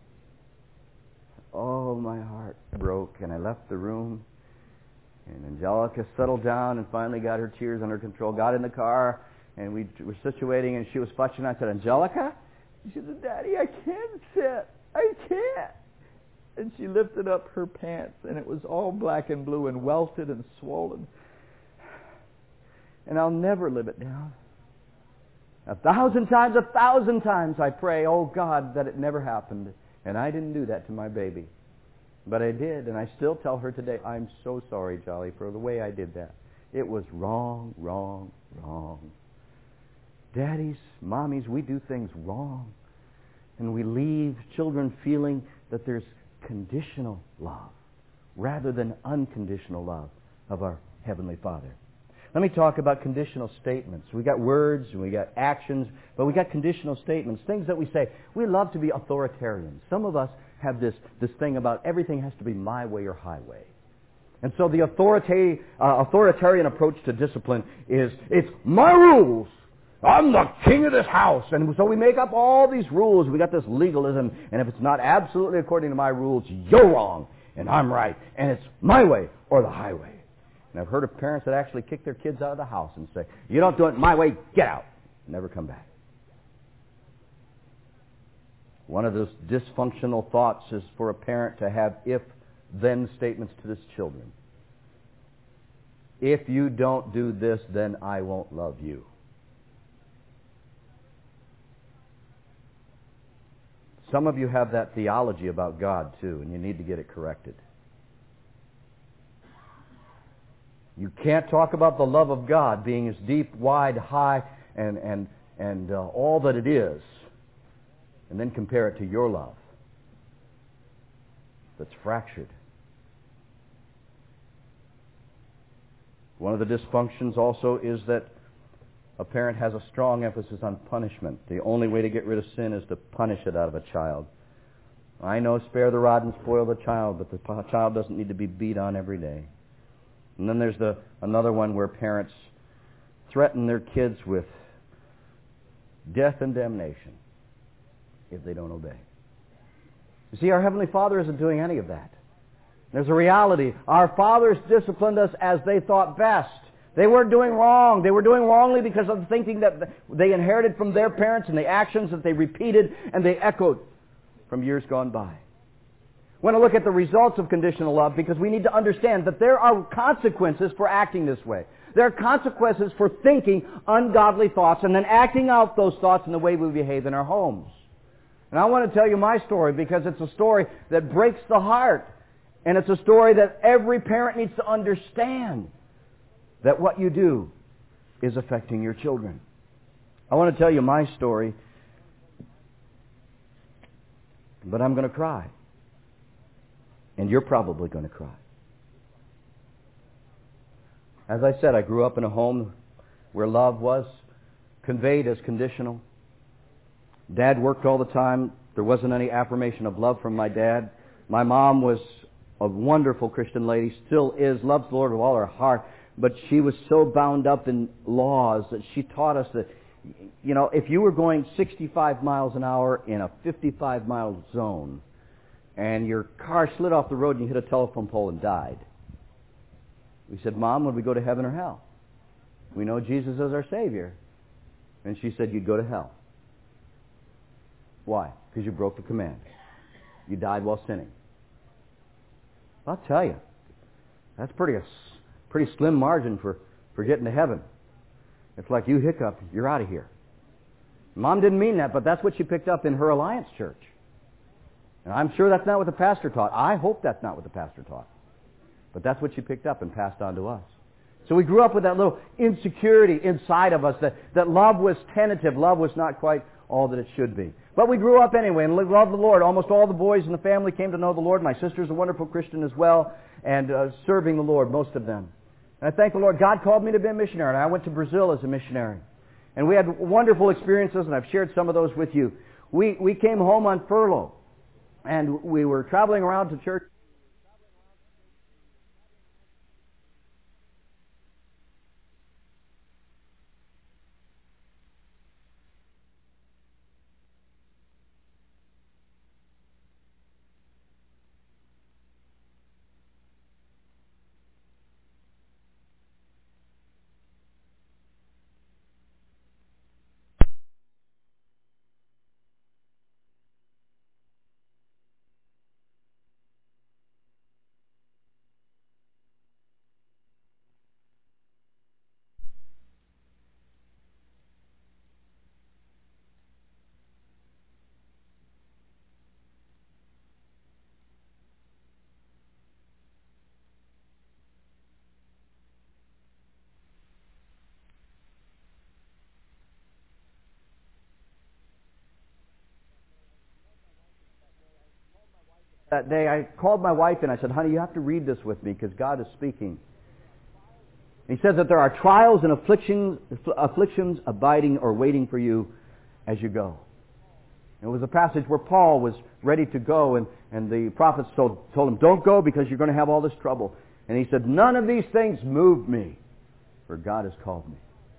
Oh, my heart broke, and I left the room. And Angelica settled down and finally got her tears under control, got in the car, and we were situating, and she was flushing. I said, "Angelica?" She said, "Daddy, I can't sit. I can't." And she lifted up her pants, and it was all black and blue and welted and swollen. And I'll never live it down. 1,000 times I pray, oh God, that it never happened. And I didn't do that to my baby. But I did, and I still tell her today, "I'm so sorry, Jolly, for the way I did that. It was wrong, wrong, wrong." Daddies, mommies, we do things wrong. And we leave children feeling that there's conditional love rather than unconditional love of our Heavenly Father. Let me talk about conditional statements. We got words and we got actions, but we got conditional statements, things that we say. We love to be authoritarians. Some of us have this thing about everything has to be my way or highway. And so the authoritarian approach to discipline is, it's my rules. I'm the king of this house. And so we make up all these rules. We got this legalism. And if it's not absolutely according to my rules, you're wrong. And I'm right. And it's my way or the highway. And I've heard of parents that actually kick their kids out of the house and say, you don't do it my way, get out. Never come back. One of those dysfunctional thoughts is for a parent to have if-then statements to his children. If you don't do this, then I won't love you. Some of you have that theology about God too, and you need to get it corrected. You can't talk about the love of God being as deep, wide, high, and all that it is, and then compare it to your love that's fractured. One of the dysfunctions also is that a parent has a strong emphasis on punishment. The only way to get rid of sin is to punish it out of a child. I know, spare the rod and spoil the child, but the child doesn't need to be beat on every day. And then there's another one where parents threaten their kids with death and damnation if they don't obey. You see, our Heavenly Father isn't doing any of that. There's a reality. Our fathers disciplined us as they thought best. They weren't doing wrong. They were doing wrongly because of the thinking that they inherited from their parents and the actions that they repeated and they echoed from years gone by. We want to look at the results of conditional love because we need to understand that there are consequences for acting this way. There are consequences for thinking ungodly thoughts and then acting out those thoughts in the way we behave in our homes. And I want to tell you my story because it's a story that breaks the heart. And it's a story that every parent needs to understand. That what you do is affecting your children. I want to tell you my story, but I'm going to cry. And you're probably going to cry. As I said, I grew up in a home where love was conveyed as conditional. Dad worked all the time. There wasn't any affirmation of love from my dad. My mom was a wonderful Christian lady, still is, loves the Lord with all her heart. But she was so bound up in laws that she taught us that, if you were going 65 miles an hour in a 55-mile zone and your car slid off the road and you hit a telephone pole and died, we said, Mom, would we go to heaven or hell? We know Jesus is our Savior. And she said, you'd go to hell. Why? Because you broke the command. You died while sinning. I'll tell you, that's pretty slim margin for getting to heaven. It's like you hiccup, you're out of here. Mom didn't mean that, but that's what she picked up in her Alliance church. And I'm sure that's not what the pastor taught. I hope that's not what the pastor taught. But that's what she picked up and passed on to us. So we grew up with that little insecurity inside of us that love was tentative. Love was not quite all that it should be. But we grew up anyway and loved the Lord. Almost all the boys in the family came to know the Lord. My sister's a wonderful Christian as well, and serving the Lord, most of them. And I thank the Lord. God called me to be a missionary, and I went to Brazil as a missionary. And we had wonderful experiences, and I've shared some of those with you. We came home on furlough, and we were traveling around to church. That day, I called my wife and I said, honey, you have to read this with me because God is speaking. He says that there are trials and afflictions abiding or waiting for you as you go. It was a passage where Paul was ready to go and the prophets told him, don't go because you're going to have all this trouble. And he said, none of these things move me, for God has called me.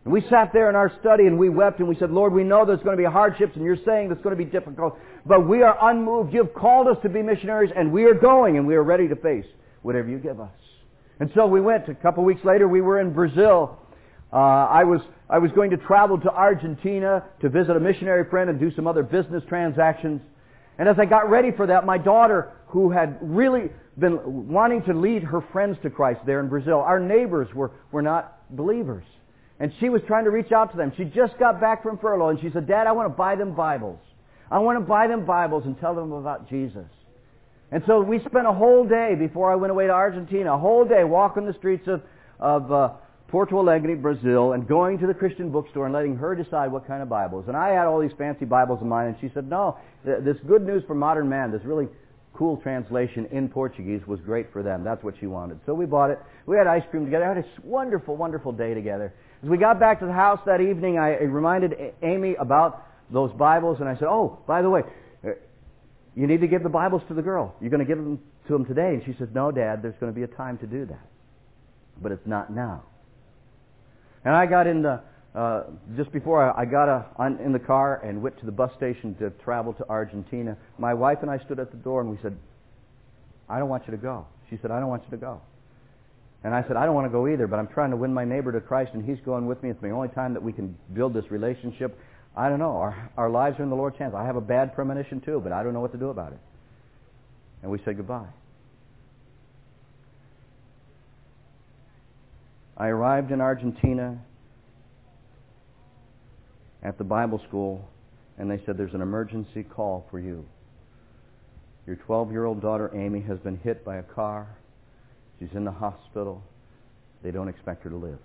And we sat there in our study and we wept and we said, Lord, we know there's going to be hardships and you're saying there's going to be difficult, but we are unmoved. You've called us to be missionaries and we are going and we are ready to face whatever you give us. And so we went. A couple weeks later, we were in Brazil. I was going to travel to Argentina to visit a missionary friend and do some other business transactions. And as I got ready for that, my daughter, who had really been wanting to lead her friends to Christ there in Brazil, our neighbors were not believers. And she was trying to reach out to them. She just got back from furlough and she said, Dad, I want to buy them Bibles. I want to buy them Bibles and tell them about Jesus. And so we spent a whole day before I went away to Argentina, a whole day walking the streets of Porto Alegre, Brazil, and going to the Christian bookstore and letting her decide what kind of Bibles. And I had all these fancy Bibles in mine, and she said, no, this Good News for Modern Man, this really cool translation in Portuguese was great for them. That's what she wanted. So we bought it. We had ice cream together. I had a wonderful, wonderful day together. As we got back to the house that evening, I reminded Amy about those Bibles, and I said, oh, by the way, you need to give the Bibles to the girl. You're going to give them to them today. And she said, no, Dad, there's going to be a time to do that. But it's not now. And I got in just before I got in the car and went to the bus station to travel to Argentina, my wife and I stood at the door and we said, I don't want you to go. She said, I don't want you to go. And I said, I don't want to go either, but I'm trying to win my neighbor to Christ and he's going with me. It's the only time that we can build this relationship. I don't know. Our lives are in the Lord's hands. I have a bad premonition too, but I don't know what to do about it. And we said goodbye. I arrived in Argentina at the Bible school, and they said, there's an emergency call for you. Your 12-year-old daughter, Amy, has been hit by a car. She's in the hospital. They don't expect her to live.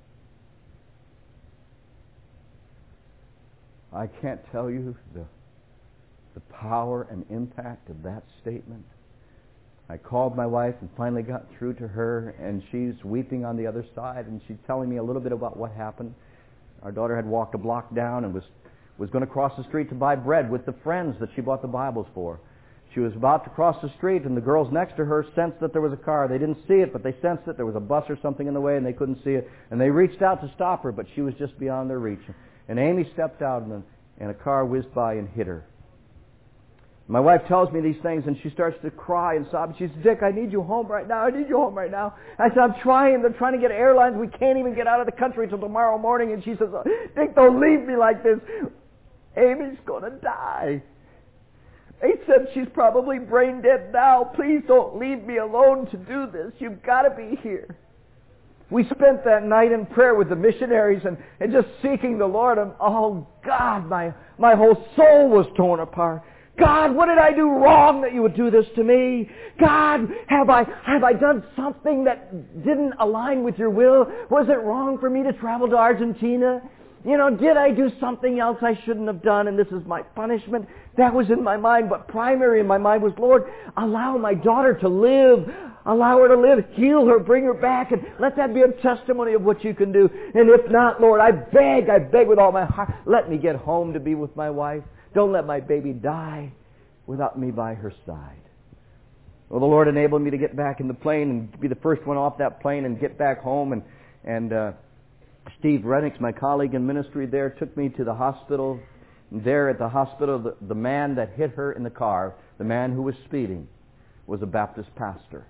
I can't tell you the power and impact of that statement. I called my wife and finally got through to her, and she's weeping on the other side, and she's telling me a little bit about what happened. Our daughter had walked a block down and was going to cross the street to buy bread with the friends that she bought the Bibles for. She was about to cross the street, and the girls next to her sensed that there was a car. They didn't see it, but they sensed that there was a bus or something in the way, and they couldn't see it. And they reached out to stop her, but she was just beyond their reach. And Amy stepped out, and a car whizzed by and hit her. My wife tells me these things, and she starts to cry and sob. She says, Dick, I need you home right now. I need you home right now. I said, I'm trying. They're trying to get airlines. We can't even get out of the country until tomorrow morning. And she says, Dick, don't leave me like this. Amy's going to die. They said she's probably brain dead now. Please don't leave me alone to do this. You've got to be here. We spent that night in prayer with the missionaries and just seeking the Lord. And oh, God, my whole soul was torn apart. God, what did I do wrong that you would do this to me? God, have I done something that didn't align with your will? Was it wrong for me to travel to Argentina? You know, did I do something else I shouldn't have done and this is my punishment? That was in my mind, but primary in my mind was, Lord, allow my daughter to live. Allow her to live. Heal her. Bring her back. And let that be a testimony of what you can do. And if not, Lord, I beg with all my heart, let me get home to be with my wife. Don't let my baby die without me by her side. Well, the Lord enabled me to get back in the plane and be the first one off that plane and get back home. And Steve Rennicks, my colleague in ministry there, took me to the hospital. There at the hospital, the man that hit her in the car, the man who was speeding, was a Baptist pastor.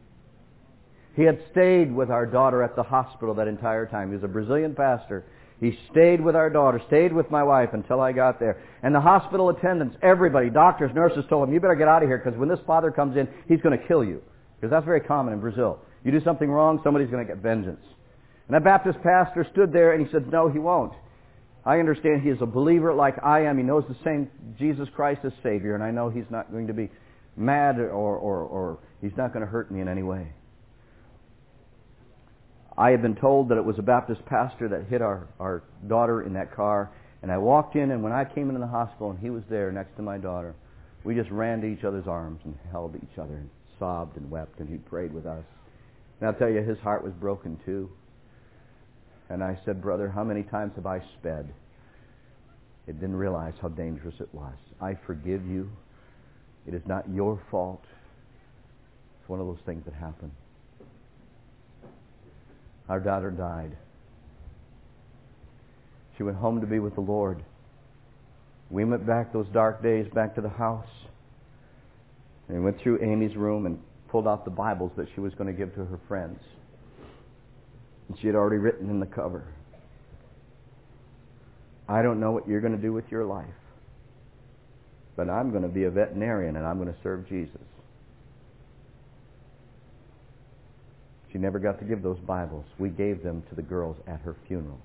He had stayed with our daughter at the hospital that entire time. He was a Brazilian pastor. He stayed with our daughter, stayed with my wife until I got there. And the hospital attendants, everybody, doctors, nurses told him, you better get out of here because when this father comes in, he's going to kill you. Because that's very common in Brazil. You do something wrong, somebody's going to get vengeance. And that Baptist pastor stood there and he said, no, he won't. I understand he is a believer like I am. He knows the same Jesus Christ as Savior, and I know he's not going to be mad or he's not going to hurt me in any way. I had been told that it was a Baptist pastor that hit our daughter in that car, and I walked in, and when I came into the hospital and he was there next to my daughter, we just ran to each other's arms and held each other and sobbed and wept, and he prayed with us. And I'll tell you, his heart was broken too. And I said, brother, how many times have I sped? It didn't realize how dangerous it was. I forgive you. It is not your fault. It's one of those things that happen. Our daughter died. She went home to be with the Lord. We went back those dark days back to the house. And we went through Amy's room and pulled out the Bibles that she was going to give to her friends. And she had already written in the cover, I don't know what you're going to do with your life, but I'm going to be a veterinarian and I'm going to serve Jesus. She never got to give those Bibles. We gave them to the girls at her funeral.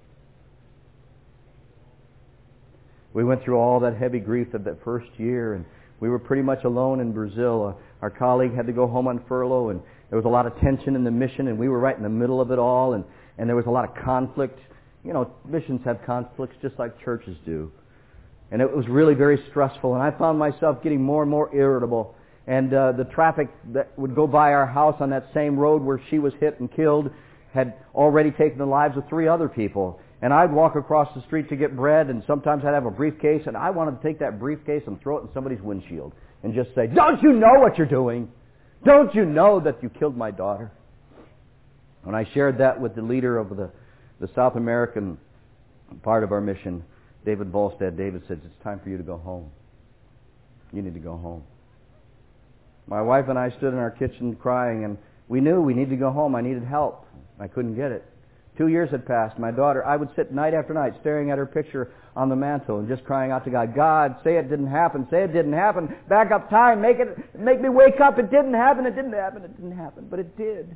We went through all that heavy grief of that first year, and we were pretty much alone in Brazil. Our colleague had to go home on furlough, and there was a lot of tension in the mission, and we were right in the middle of it all, and there was a lot of conflict. You know, missions have conflicts just like churches do. And it was really very stressful, and I found myself getting more and more irritable. And the traffic that would go by our house on that same road where she was hit and killed had already taken the lives of 3 other people. And I'd walk across the street to get bread, and sometimes I'd have a briefcase, and I wanted to take that briefcase and throw it in somebody's windshield and just say, don't you know what you're doing? Don't you know that you killed my daughter? When I shared that with the leader of the South American part of our mission, David Volstead, David said, it's time for you to go home. You need to go home. My wife and I stood in our kitchen crying, and we knew we needed to go home. I needed help. I couldn't get it. 2 years had passed. My daughter, I would sit night after night staring at her picture on the mantle and just crying out to God, God, say it didn't happen. Say it didn't happen. Back up time. Make me wake up. It didn't happen. It didn't happen. It didn't happen. But it did.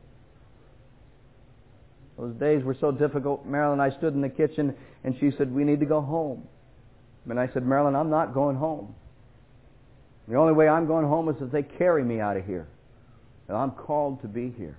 Those days were so difficult. Marilyn and I stood in the kitchen, and she said, we need to go home. And I said, Marilyn, I'm not going home. The only way I'm going home is if they carry me out of here. And I'm called to be here.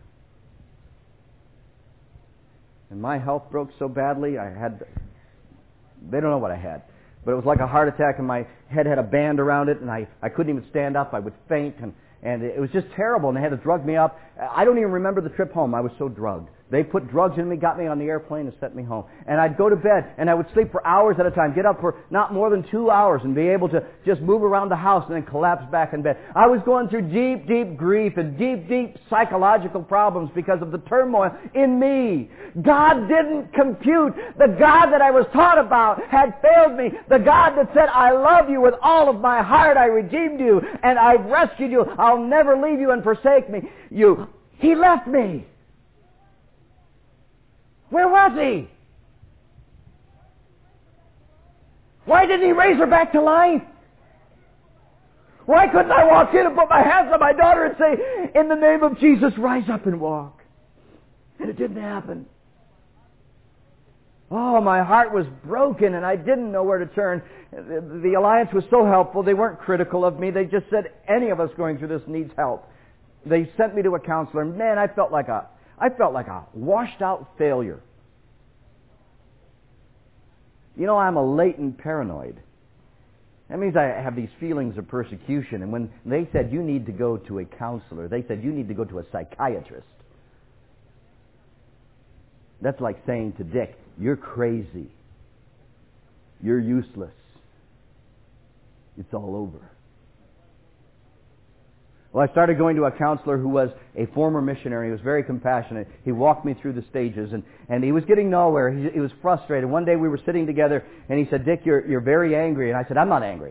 And my health broke so badly, they don't know what I had. But it was like a heart attack, and my head had a band around it, and I couldn't even stand up. I would faint, and it was just terrible, and they had to drug me up. I don't even remember the trip home. I was so drugged. They put drugs in me, got me on the airplane, and sent me home. And I'd go to bed, and I would sleep for hours at a time, get up for not more than 2 hours, and be able to just move around the house and then collapse back in bed. I was going through deep, deep grief and deep, deep psychological problems because of the turmoil in me. God didn't compute. The God that I was taught about had failed me. The God that said, I love you with all of my heart, I redeemed you, and I've rescued you. I'll never leave you and forsake you. He left me. Where was he? Why didn't he raise her back to life? Why couldn't I walk in and put my hands on my daughter and say, in the name of Jesus, rise up and walk? And it didn't happen. Oh, my heart was broken and I didn't know where to turn. The Alliance was so helpful. They weren't critical of me. They just said, any of us going through this needs help. They sent me to a counselor. Man, I felt like a washed out failure. You know, I'm a latent paranoid. That means I have these feelings of persecution. And when they said, you need to go to a counselor, they said, you need to go to a psychiatrist. That's like saying to Dick, you're crazy. You're useless. It's all over. Well, I started going to a counselor who was a former missionary. He was very compassionate. He walked me through the stages, and he was getting nowhere. He was frustrated. One day we were sitting together, and he said, Dick, you're very angry. And I said, I'm not angry.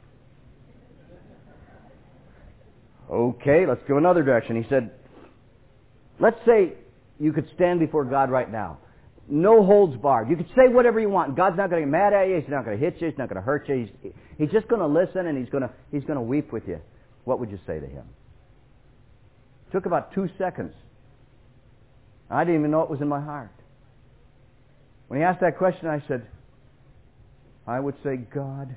Okay, let's go another direction. He said, let's say you could stand before God right now. No holds barred. You could say whatever you want. God's not going to get mad at you. He's not going to hit you. He's not going to hurt you. He's just going to listen, and he's going to weep with you. What would you say to him? It took about 2 seconds. I didn't even know it was in my heart. When he asked that question, I said, I would say, God,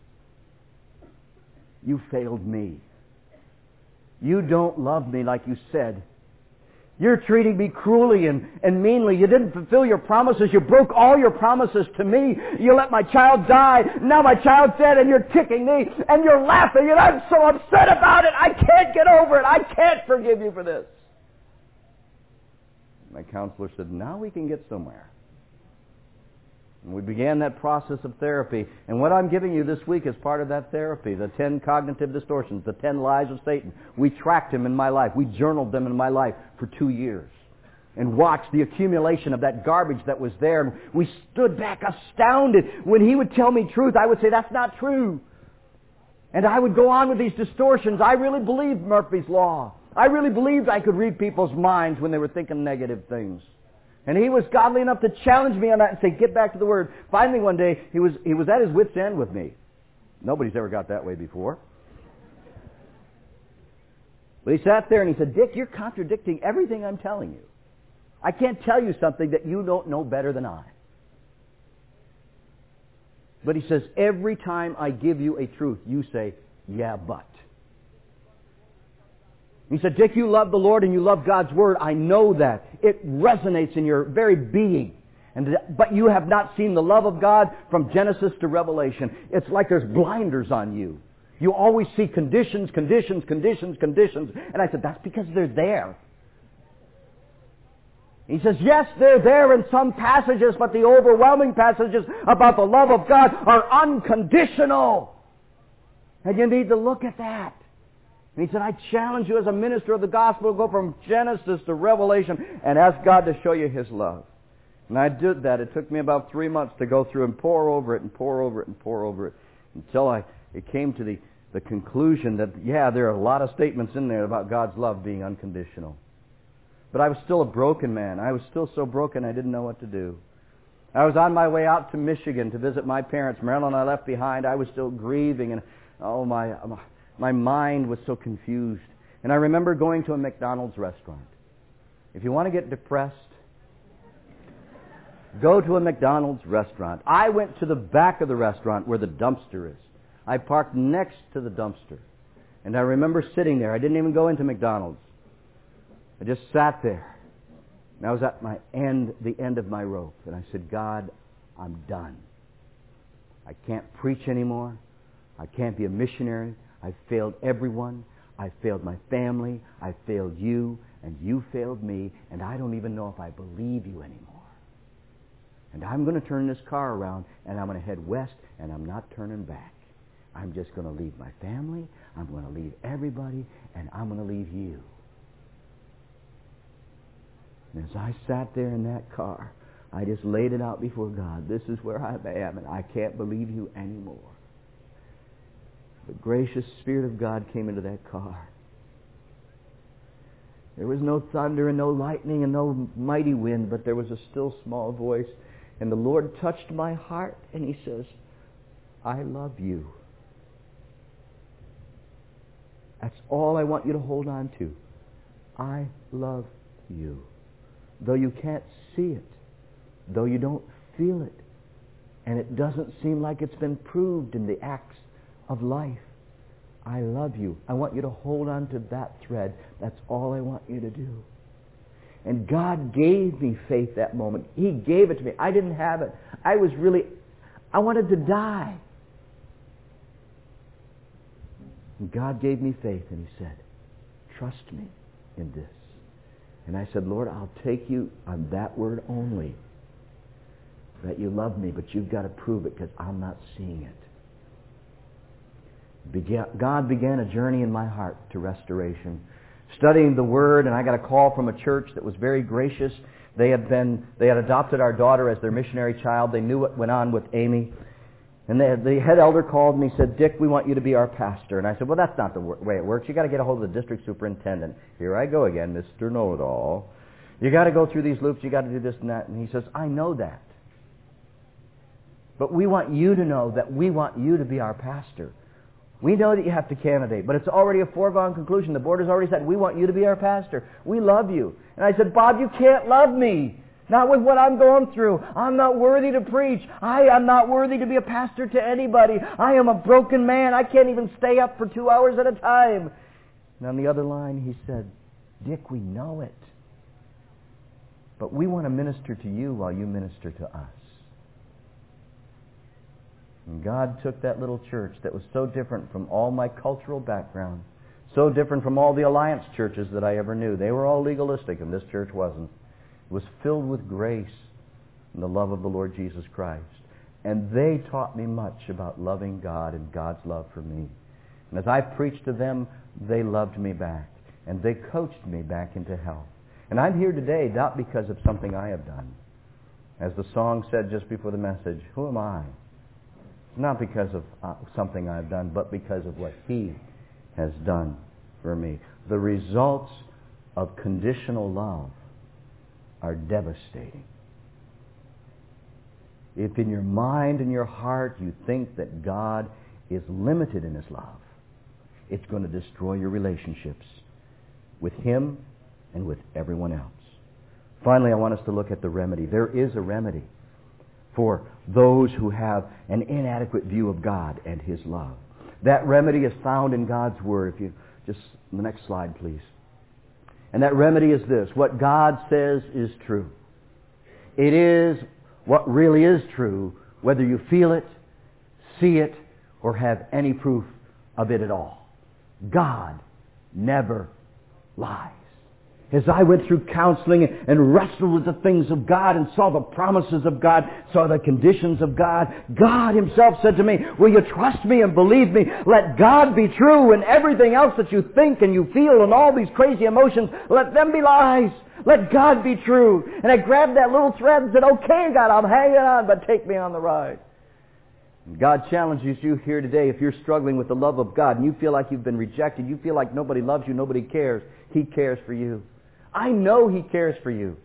you failed me. You don't love me like you said. You're treating me cruelly and meanly. You didn't fulfill your promises. You broke all your promises to me. You let my child die. Now my child's dead and you're kicking me and you're laughing and I'm so upset about it. I can't get over it. I can't forgive you for this. My counselor said, now we can get somewhere. And we began that process of therapy. And what I'm giving you this week is part of that therapy. The 10 cognitive distortions, the 10 lies of Satan. We tracked them in my life. We journaled them in my life for 2 years. and watched the accumulation of that garbage that was there. And we stood back astounded. When he would tell me truth, I would say, that's not true. And I would go on with these distortions. I really believed Murphy's Law. I really believed I could read people's minds when they were thinking negative things. And he was godly enough to challenge me on that and say, get back to the Word. Finally, one day, he was at his wit's end with me. Nobody's ever got that way before. But he sat there and he said, Dick, you're contradicting everything I'm telling you. I can't tell you something that you don't know better than I. But he says, every time I give you a truth, you say, yeah, but. He said, Dick, you love the Lord and you love God's Word. I know that. It resonates in your very being. But you have not seen the love of God from Genesis to Revelation. It's like there's blinders on you. You always see conditions. And I said, that's because they're there. He says, yes, they're there in some passages, but the overwhelming passages about the love of God are unconditional. And you need to look at that. And he said, I challenge you as a minister of the gospel to go from Genesis to Revelation and ask God to show you His love. And I did that. It took me about 3 months to go through and pour over it until it came to the conclusion that, yeah, there are a lot of statements in there about God's love being unconditional. But I was still a broken man. I was still so broken I didn't know what to do. I was on my way out to Michigan to visit my parents. Marilyn I left behind. I was still grieving, and my mind was so confused. And I remember going to a McDonald's restaurant. If you want to get depressed, go to a McDonald's restaurant. I went to the back of the restaurant where the dumpster is. I parked next to the dumpster. And I remember sitting there. I didn't even go into McDonald's. I just sat there. And I was at the end of my rope. And I said, God, I'm done. I can't preach anymore. I can't be a missionary. I've failed everyone. I failed my family. I failed you. And you failed me. And I don't even know if I believe you anymore. And I'm going to turn this car around and I'm going to head west and I'm not turning back. I'm just going to leave my family. I'm going to leave everybody. And I'm going to leave you. And as I sat there in that car, I just laid it out before God. This is where I am, and I can't believe you anymore. The gracious Spirit of God came into that car. There was no thunder and no lightning and no mighty wind, but there was a still small voice. And the Lord touched my heart, and He says, I love you. That's all I want you to hold on to. I love you. Though you can't see it, though you don't feel it, and it doesn't seem like it's been proved in the acts of life, I love you. I want you to hold on to that thread. That's all I want you to do. And God gave me faith that moment. He gave it to me. I didn't have it. I wanted to die. And God gave me faith, and He said, trust me in this. And I said, Lord, I'll take you on that word only, that you love me, but you've got to prove it because I'm not seeing it. God began a journey in my heart to restoration. Studying the Word, and I got a call from a church that was very gracious. They had adopted our daughter as their missionary child. They knew what went on with Amy. And the head elder called me and said, Dick, we want you to be our pastor. And I said, well, that's not the way it works. You've got to get a hold of the district superintendent. Here I go again, Mr. Know-it-all. You got to go through these loops. You got to do this and that. And he says, I know that. But we want you to know that we want you to be our pastor. We know that you have to candidate, but it's already a foregone conclusion. The board has already said, we want you to be our pastor. We love you. And I said, Bob, you can't love me. Not with what I'm going through. I'm not worthy to preach. I am not worthy to be a pastor to anybody. I am a broken man. I can't even stay up for 2 hours at a time. And on the other line, he said, Dick, we know it. But we want to minister to you while you minister to us. And God took that little church that was so different from all my cultural background, so different from all the alliance churches that I ever knew. They were all legalistic, and this church wasn't. It was filled with grace and the love of the Lord Jesus Christ. And they taught me much about loving God and God's love for me. And as I preached to them, they loved me back. And they coached me back into health. And I'm here today not because of something I have done. As the song said just before the message, who am I? Not because of something I've done, but because of what He has done for me. The results of conditional love are devastating. If in your mind and your heart you think that God is limited in His love, it's going to destroy your relationships with Him and with everyone else. Finally, I want us to look at the remedy. There is a remedy for those who have an inadequate view of God and His love. That remedy is found in God's Word. If you just, the next slide, please. And that remedy is this: what God says is true. It is what really is true, whether you feel it, see it, or have any proof of it at all. God never lies. As I went through counseling and wrestled with the things of God and saw the promises of God, saw the conditions of God, God Himself said to me, will you trust me and believe me? Let God be true, and everything else that you think and you feel and all these crazy emotions, let them be lies. Let God be true. And I grabbed that little thread and said, okay, God, I'm hanging on, but take me on the ride. And God challenges you here today. If you're struggling with the love of God and you feel like you've been rejected, you feel like nobody loves you, nobody cares, He cares for you. I know He cares for you.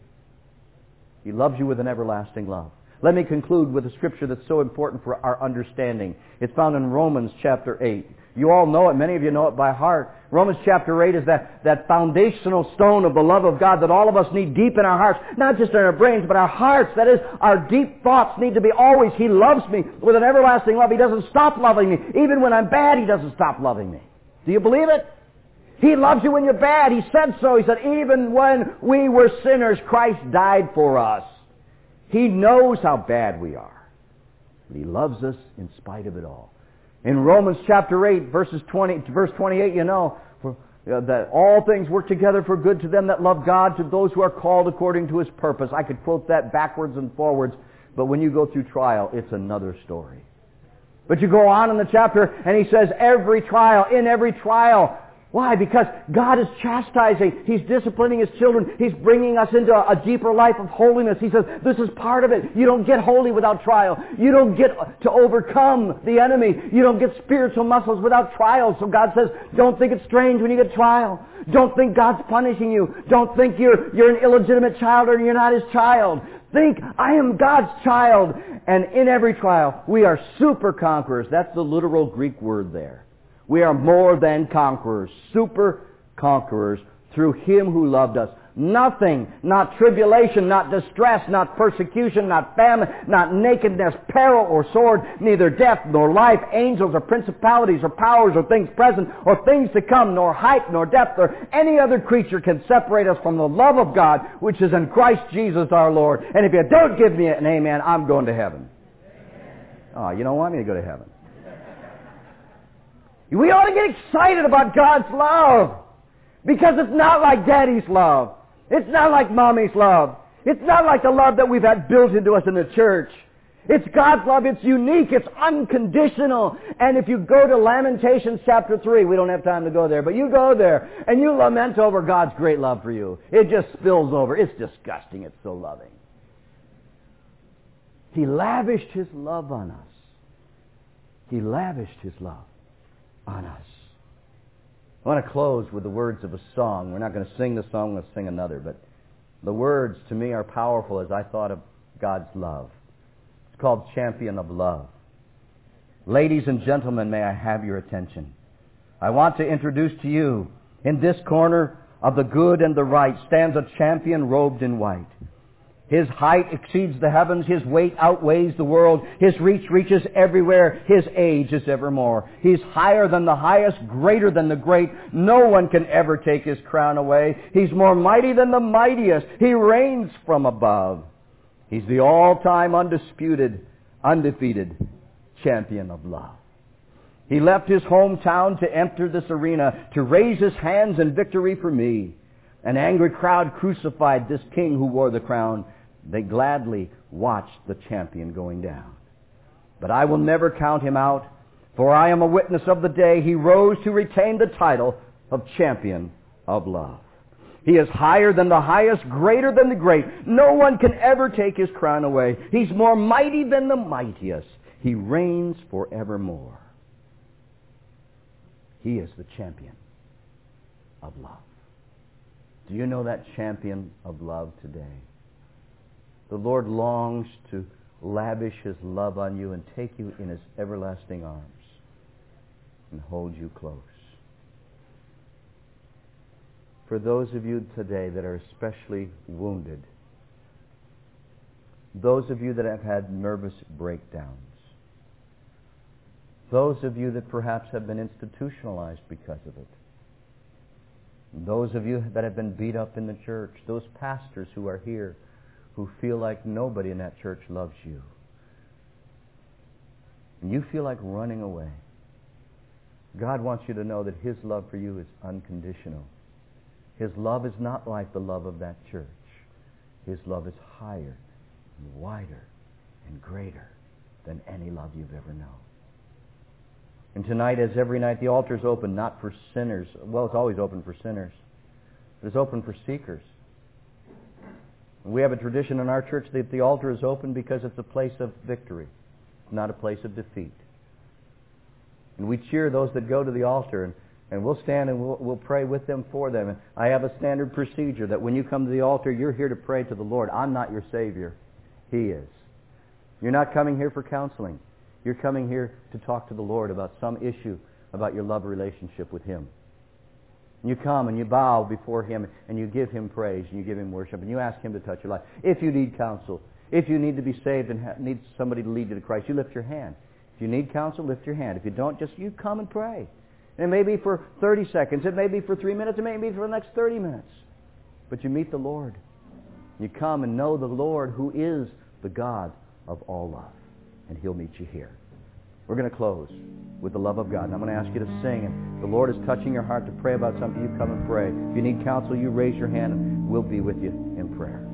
He loves you with an everlasting love. Let me conclude with a scripture that's so important for our understanding. It's found in Romans chapter 8. You all know it. Many of you know it by heart. Romans chapter 8 is that foundational stone of the love of God that all of us need deep in our hearts. Not just in our brains, but our hearts. That is, our deep thoughts need to be always, He loves me with an everlasting love. He doesn't stop loving me. Even when I'm bad, He doesn't stop loving me. Do you believe it? He loves you when you're bad. He said so. He said, even when we were sinners, Christ died for us. He knows how bad we are. But He loves us in spite of it all. In Romans chapter 8, verse 28, you know, that all things work together for good to them that love God, to those who are called according to His purpose. I could quote that backwards and forwards, but when you go through trial, it's another story. But you go on in the chapter, and he says, in every trial. Why? Because God is chastising. He's disciplining His children. He's bringing us into a deeper life of holiness. He says, this is part of it. You don't get holy without trial. You don't get to overcome the enemy. You don't get spiritual muscles without trials. So God says, don't think it's strange when you get trial. Don't think God's punishing you. Don't think you're an illegitimate child or you're not His child. Think, I am God's child. And in every trial, we are super conquerors. That's the literal Greek word there. We are more than conquerors, super conquerors, through Him who loved us. Nothing, not tribulation, not distress, not persecution, not famine, not nakedness, peril or sword, neither death nor life, angels or principalities or powers or things present or things to come, nor height nor depth or any other creature can separate us from the love of God, which is in Christ Jesus our Lord. And if you don't give me an amen, I'm going to heaven. Oh, you don't want me to go to heaven. We ought to get excited about God's love, because it's not like Daddy's love. It's not like Mommy's love. It's not like the love that we've had built into us in the church. It's God's love. It's unique. It's unconditional. And if you go to Lamentations chapter 3, we don't have time to go there, but you go there and you lament over God's great love for you. It just spills over. It's disgusting. It's so loving. He lavished His love on us. He lavished His love on us. I want to close with the words of a song. We're not going to sing the song, we'll sing another, but the words to me are powerful as I thought of God's love. It's called Champion of Love. Ladies and gentlemen, may I have your attention? I want to introduce to you, in this corner of the good and the right stands a champion robed in white. His height exceeds the heavens. His weight outweighs the world. His reach reaches everywhere. His age is evermore. He's higher than the highest, greater than the great. No one can ever take His crown away. He's more mighty than the mightiest. He reigns from above. He's the all-time undisputed, undefeated champion of love. He left His hometown to enter this arena, to raise His hands in victory for me. An angry crowd crucified this King who wore the crown. They gladly watched the champion going down. But I will never count Him out, for I am a witness of the day He rose to retain the title of champion of love. He is higher than the highest, greater than the great. No one can ever take His crown away. He's more mighty than the mightiest. He reigns forevermore. He is the champion of love. Do you know that champion of love today? The Lord longs to lavish His love on you and take you in His everlasting arms and hold you close. For those of you today that are especially wounded, those of you that have had nervous breakdowns, those of you that perhaps have been institutionalized because of it, those of you that have been beat up in the church, those pastors who are here who feel like nobody in that church loves you, and you feel like running away, God wants you to know that His love for you is unconditional. His love is not like the love of that church. His love is higher and wider and greater than any love you've ever known. And tonight, as every night, the altar is open not for sinners. Well, it's always open for sinners. But it's open for seekers. We have a tradition in our church that the altar is open because it's a place of victory, not a place of defeat. And we cheer those that go to the altar, and we'll stand and we'll pray with them, for them. And I have a standard procedure that when you come to the altar, you're here to pray to the Lord. I'm not your Savior. He is. You're not coming here for counseling. You're coming here to talk to the Lord about some issue about your love relationship with Him. And you come and you bow before Him and you give Him praise and you give Him worship and you ask Him to touch your life. If you need counsel, if you need to be saved and need somebody to lead you to Christ, you lift your hand. If you need counsel, lift your hand. If you don't, just you come and pray. And it may be for 30 seconds, it may be for 3 minutes, it may be for the next 30 minutes. But you meet the Lord. You come and know the Lord who is the God of all love. And He'll meet you here. We're going to close with the love of God. And I'm going to ask you to sing. And the Lord is touching your heart to pray about something. You come and pray. If you need counsel, you raise your hand and we'll be with you in prayer.